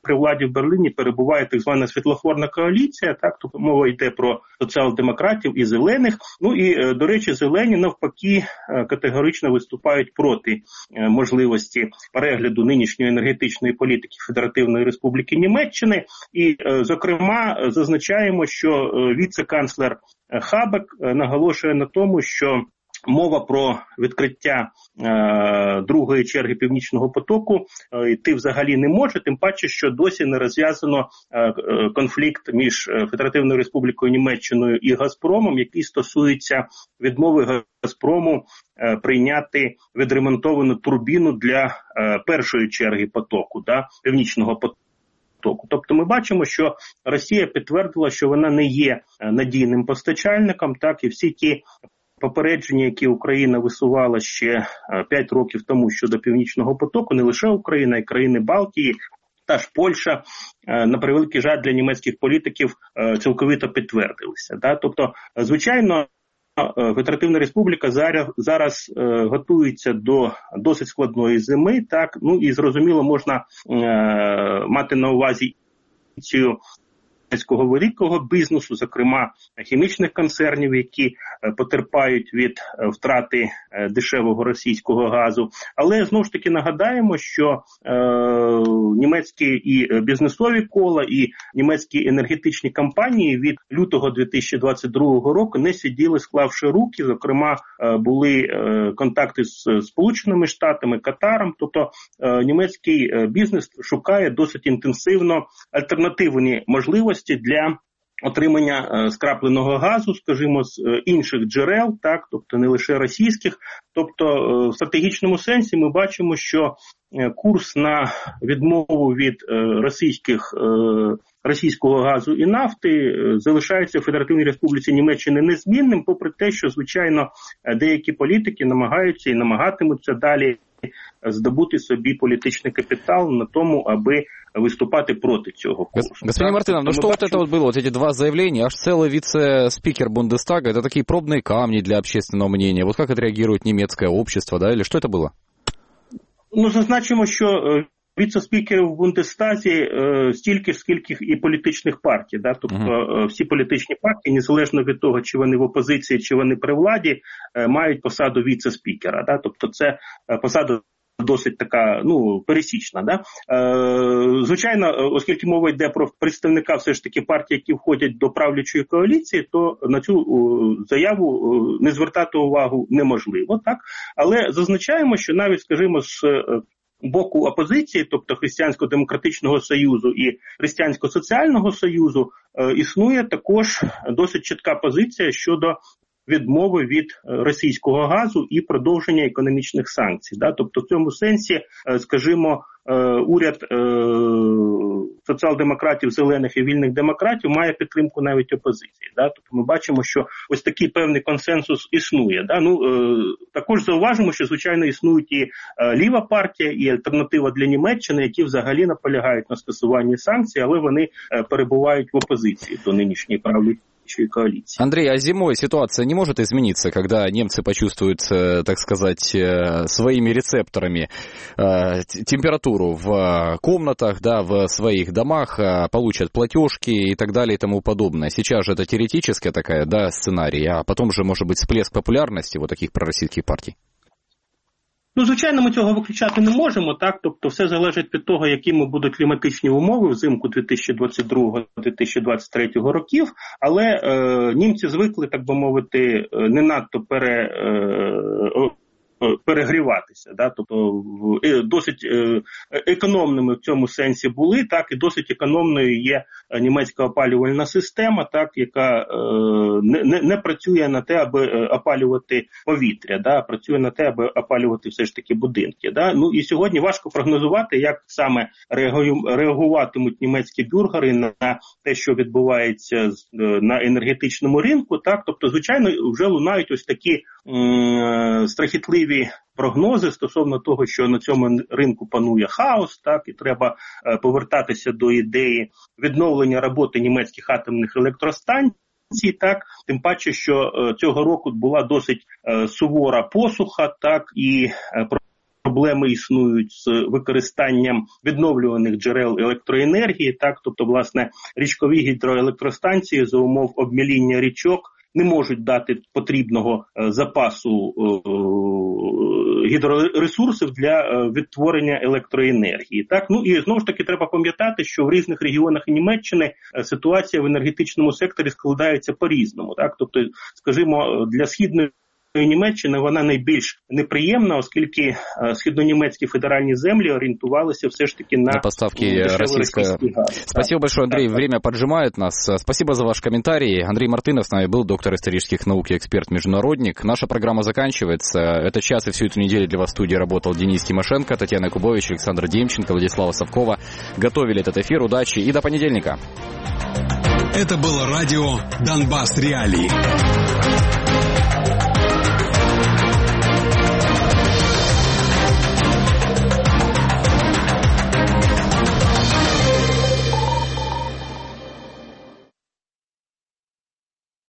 при владі в Берліні перебуває так звана світлофорна коаліція, так, тобто мова йде про соціал-демократів і зелених. Ну і, до речі, зелені навпаки категорично виступають проти можливості перегляду нинішньої енергетичної політики Федеративної Республіки Німеччини. І, зокрема, зазначаємо, що віце-канцлер Хабек наголошує на тому, що мова про відкриття другої черги Північного потоку йти взагалі не може, тим паче, що досі не розв'язано конфлікт між Федеративною Республікою Німеччиною і Газпромом, який стосується відмови Газпрому прийняти відремонтовану турбіну для першої черги потоку, Північного потоку. Тобто ми бачимо, що Росія підтвердила, що вона не є надійним постачальником, так, і всі ті попередження, які Україна висувала ще 5 років тому щодо Північного потоку, не лише Україна, а й країни Балтії, та ж Польща, на превеликий жаль для німецьких політиків, цілковито підтвердилися. Тобто, звичайно, Федеративна Республіка зараз готується до досить складної зими, так, ну і зрозуміло можна мати на увазі цю великого бізнесу, зокрема хімічних концернів, які потерпають від втрати дешевого російського газу. Але знову ж таки нагадаємо, що німецькі і бізнесові кола, і німецькі енергетичні компанії від лютого 2022 року не сиділи, склавши руки. Зокрема, були контакти з Сполученими Штатами, Катаром. Тобто німецький бізнес шукає досить інтенсивно альтернативні можливості для отримання скрапленого газу, скажімо, з інших джерел, так, тобто не лише російських. Тобто в стратегічному сенсі ми бачимо, що курс на відмову від російського газу і нафти залишається в Федеративній Республіці Німеччини незмінним, попри те, що, звичайно, деякі політики намагаються і намагатимуться далі здобути собі політичний капітал на тому, аби выступать против цього курсу. Господин Мартынов, ну что вот это вот было, вот эти два заявления, аж целый вице-спикер Бундестага, это такие пробные камни для общественного мнения. Вот как отреагирует немецкое общество, да, или что это было? Ну, зазначимо, що віце-спікерів в Бундестазі стільки ж, скільки і політичних партій, да, тобто всі політичні партії, незалежно від того, чи вони в опозиції, чи вони при владі, мають посаду віце-спікера, да, тобто це посада досить така, ну, пересічна. Да? Звичайно, оскільки мова йде про представника все ж таки партії, які входять до правлячої коаліції, то на цю заяву не звертати увагу неможливо. Так? Але зазначаємо, що навіть, скажімо, з боку опозиції, тобто Християнсько-демократичного союзу і Християнсько-соціального союзу, існує також досить чітка позиція щодо відмови від російського газу і продовження економічних санкцій. Да? Тобто в цьому сенсі, скажімо, уряд соціал-демократів, зелених і вільних демократів має підтримку навіть опозиції. Да? Тобто ми бачимо, що ось такий певний консенсус існує. Да? Ну, також зауважимо, що, звичайно, існують і ліва партія, і альтернатива для Німеччини, які взагалі наполягають на скасуванні санкцій, але вони перебувають в опозиції до нинішньої правлячої коалиции. Андрей, а зимой ситуация не может измениться, когда немцы почувствуют, так сказать, своими рецепторами температуру в комнатах, да, в своих домах, получат платежки и так далее и тому подобное. Сейчас же это теоретическая такая, да, сценарий, а потом же может быть всплеск популярности вот таких пророссийских партий. Ну, звичайно, ми цього виключати не можемо, так? Тобто все залежить від того, якими будуть кліматичні умови взимку 2022-2023 років, але німці звикли, так би мовити, не надто перегріватися, да? Тобто досить економними в цьому сенсі були, так, і досить економною є німецька опалювальна система, так, яка не працює на те, аби опалювати повітря, да, працює на те, аби опалювати все ж таки будинки. Да? Ну і сьогодні важко прогнозувати, як саме реагуватимуть німецькі бюргери на те, що відбувається на енергетичному ринку, так, тобто, звичайно, вже лунають ось такі страхітливі прогнози стосовно того, що на цьому ринку панує хаос, так, і треба повертатися до ідеї відновлення роботи німецьких атомних електростанцій, так, тим паче, що цього року була досить сувора посуха, так, і проблеми існують з використанням відновлюваних джерел електроенергії, так, тобто, власне, річкові гідроелектростанції за умов обміління річок не можуть дати потрібного запасу гідроресурсів для відтворення електроенергії. Так? Ну і знову ж таки треба пам'ятати, що в різних регіонах Німеччини ситуація в енергетичному секторі складається по-різному. Так? Тобто, скажімо, для східної Німеччини вона найбільш неприємна, оскільки східнонімецькі федеральні землі орієнтувалися все ж таки на поставки российского газа. Спасибо большое, Андрей. Время поджимает нас. Спасибо за ваш комментарий. Андрей Мартынов с нами был, доктор исторических наук и эксперт-международник. Наша программа заканчивается. Это час, и всю эту неделю для вас в студии работал Денис Тимошенко, Татьяна Кубович, Александр Демченко, Владислава Совкова. Готовили этот эфир. Удачи и до понедельника. Это было радио «Донбасс Реалии».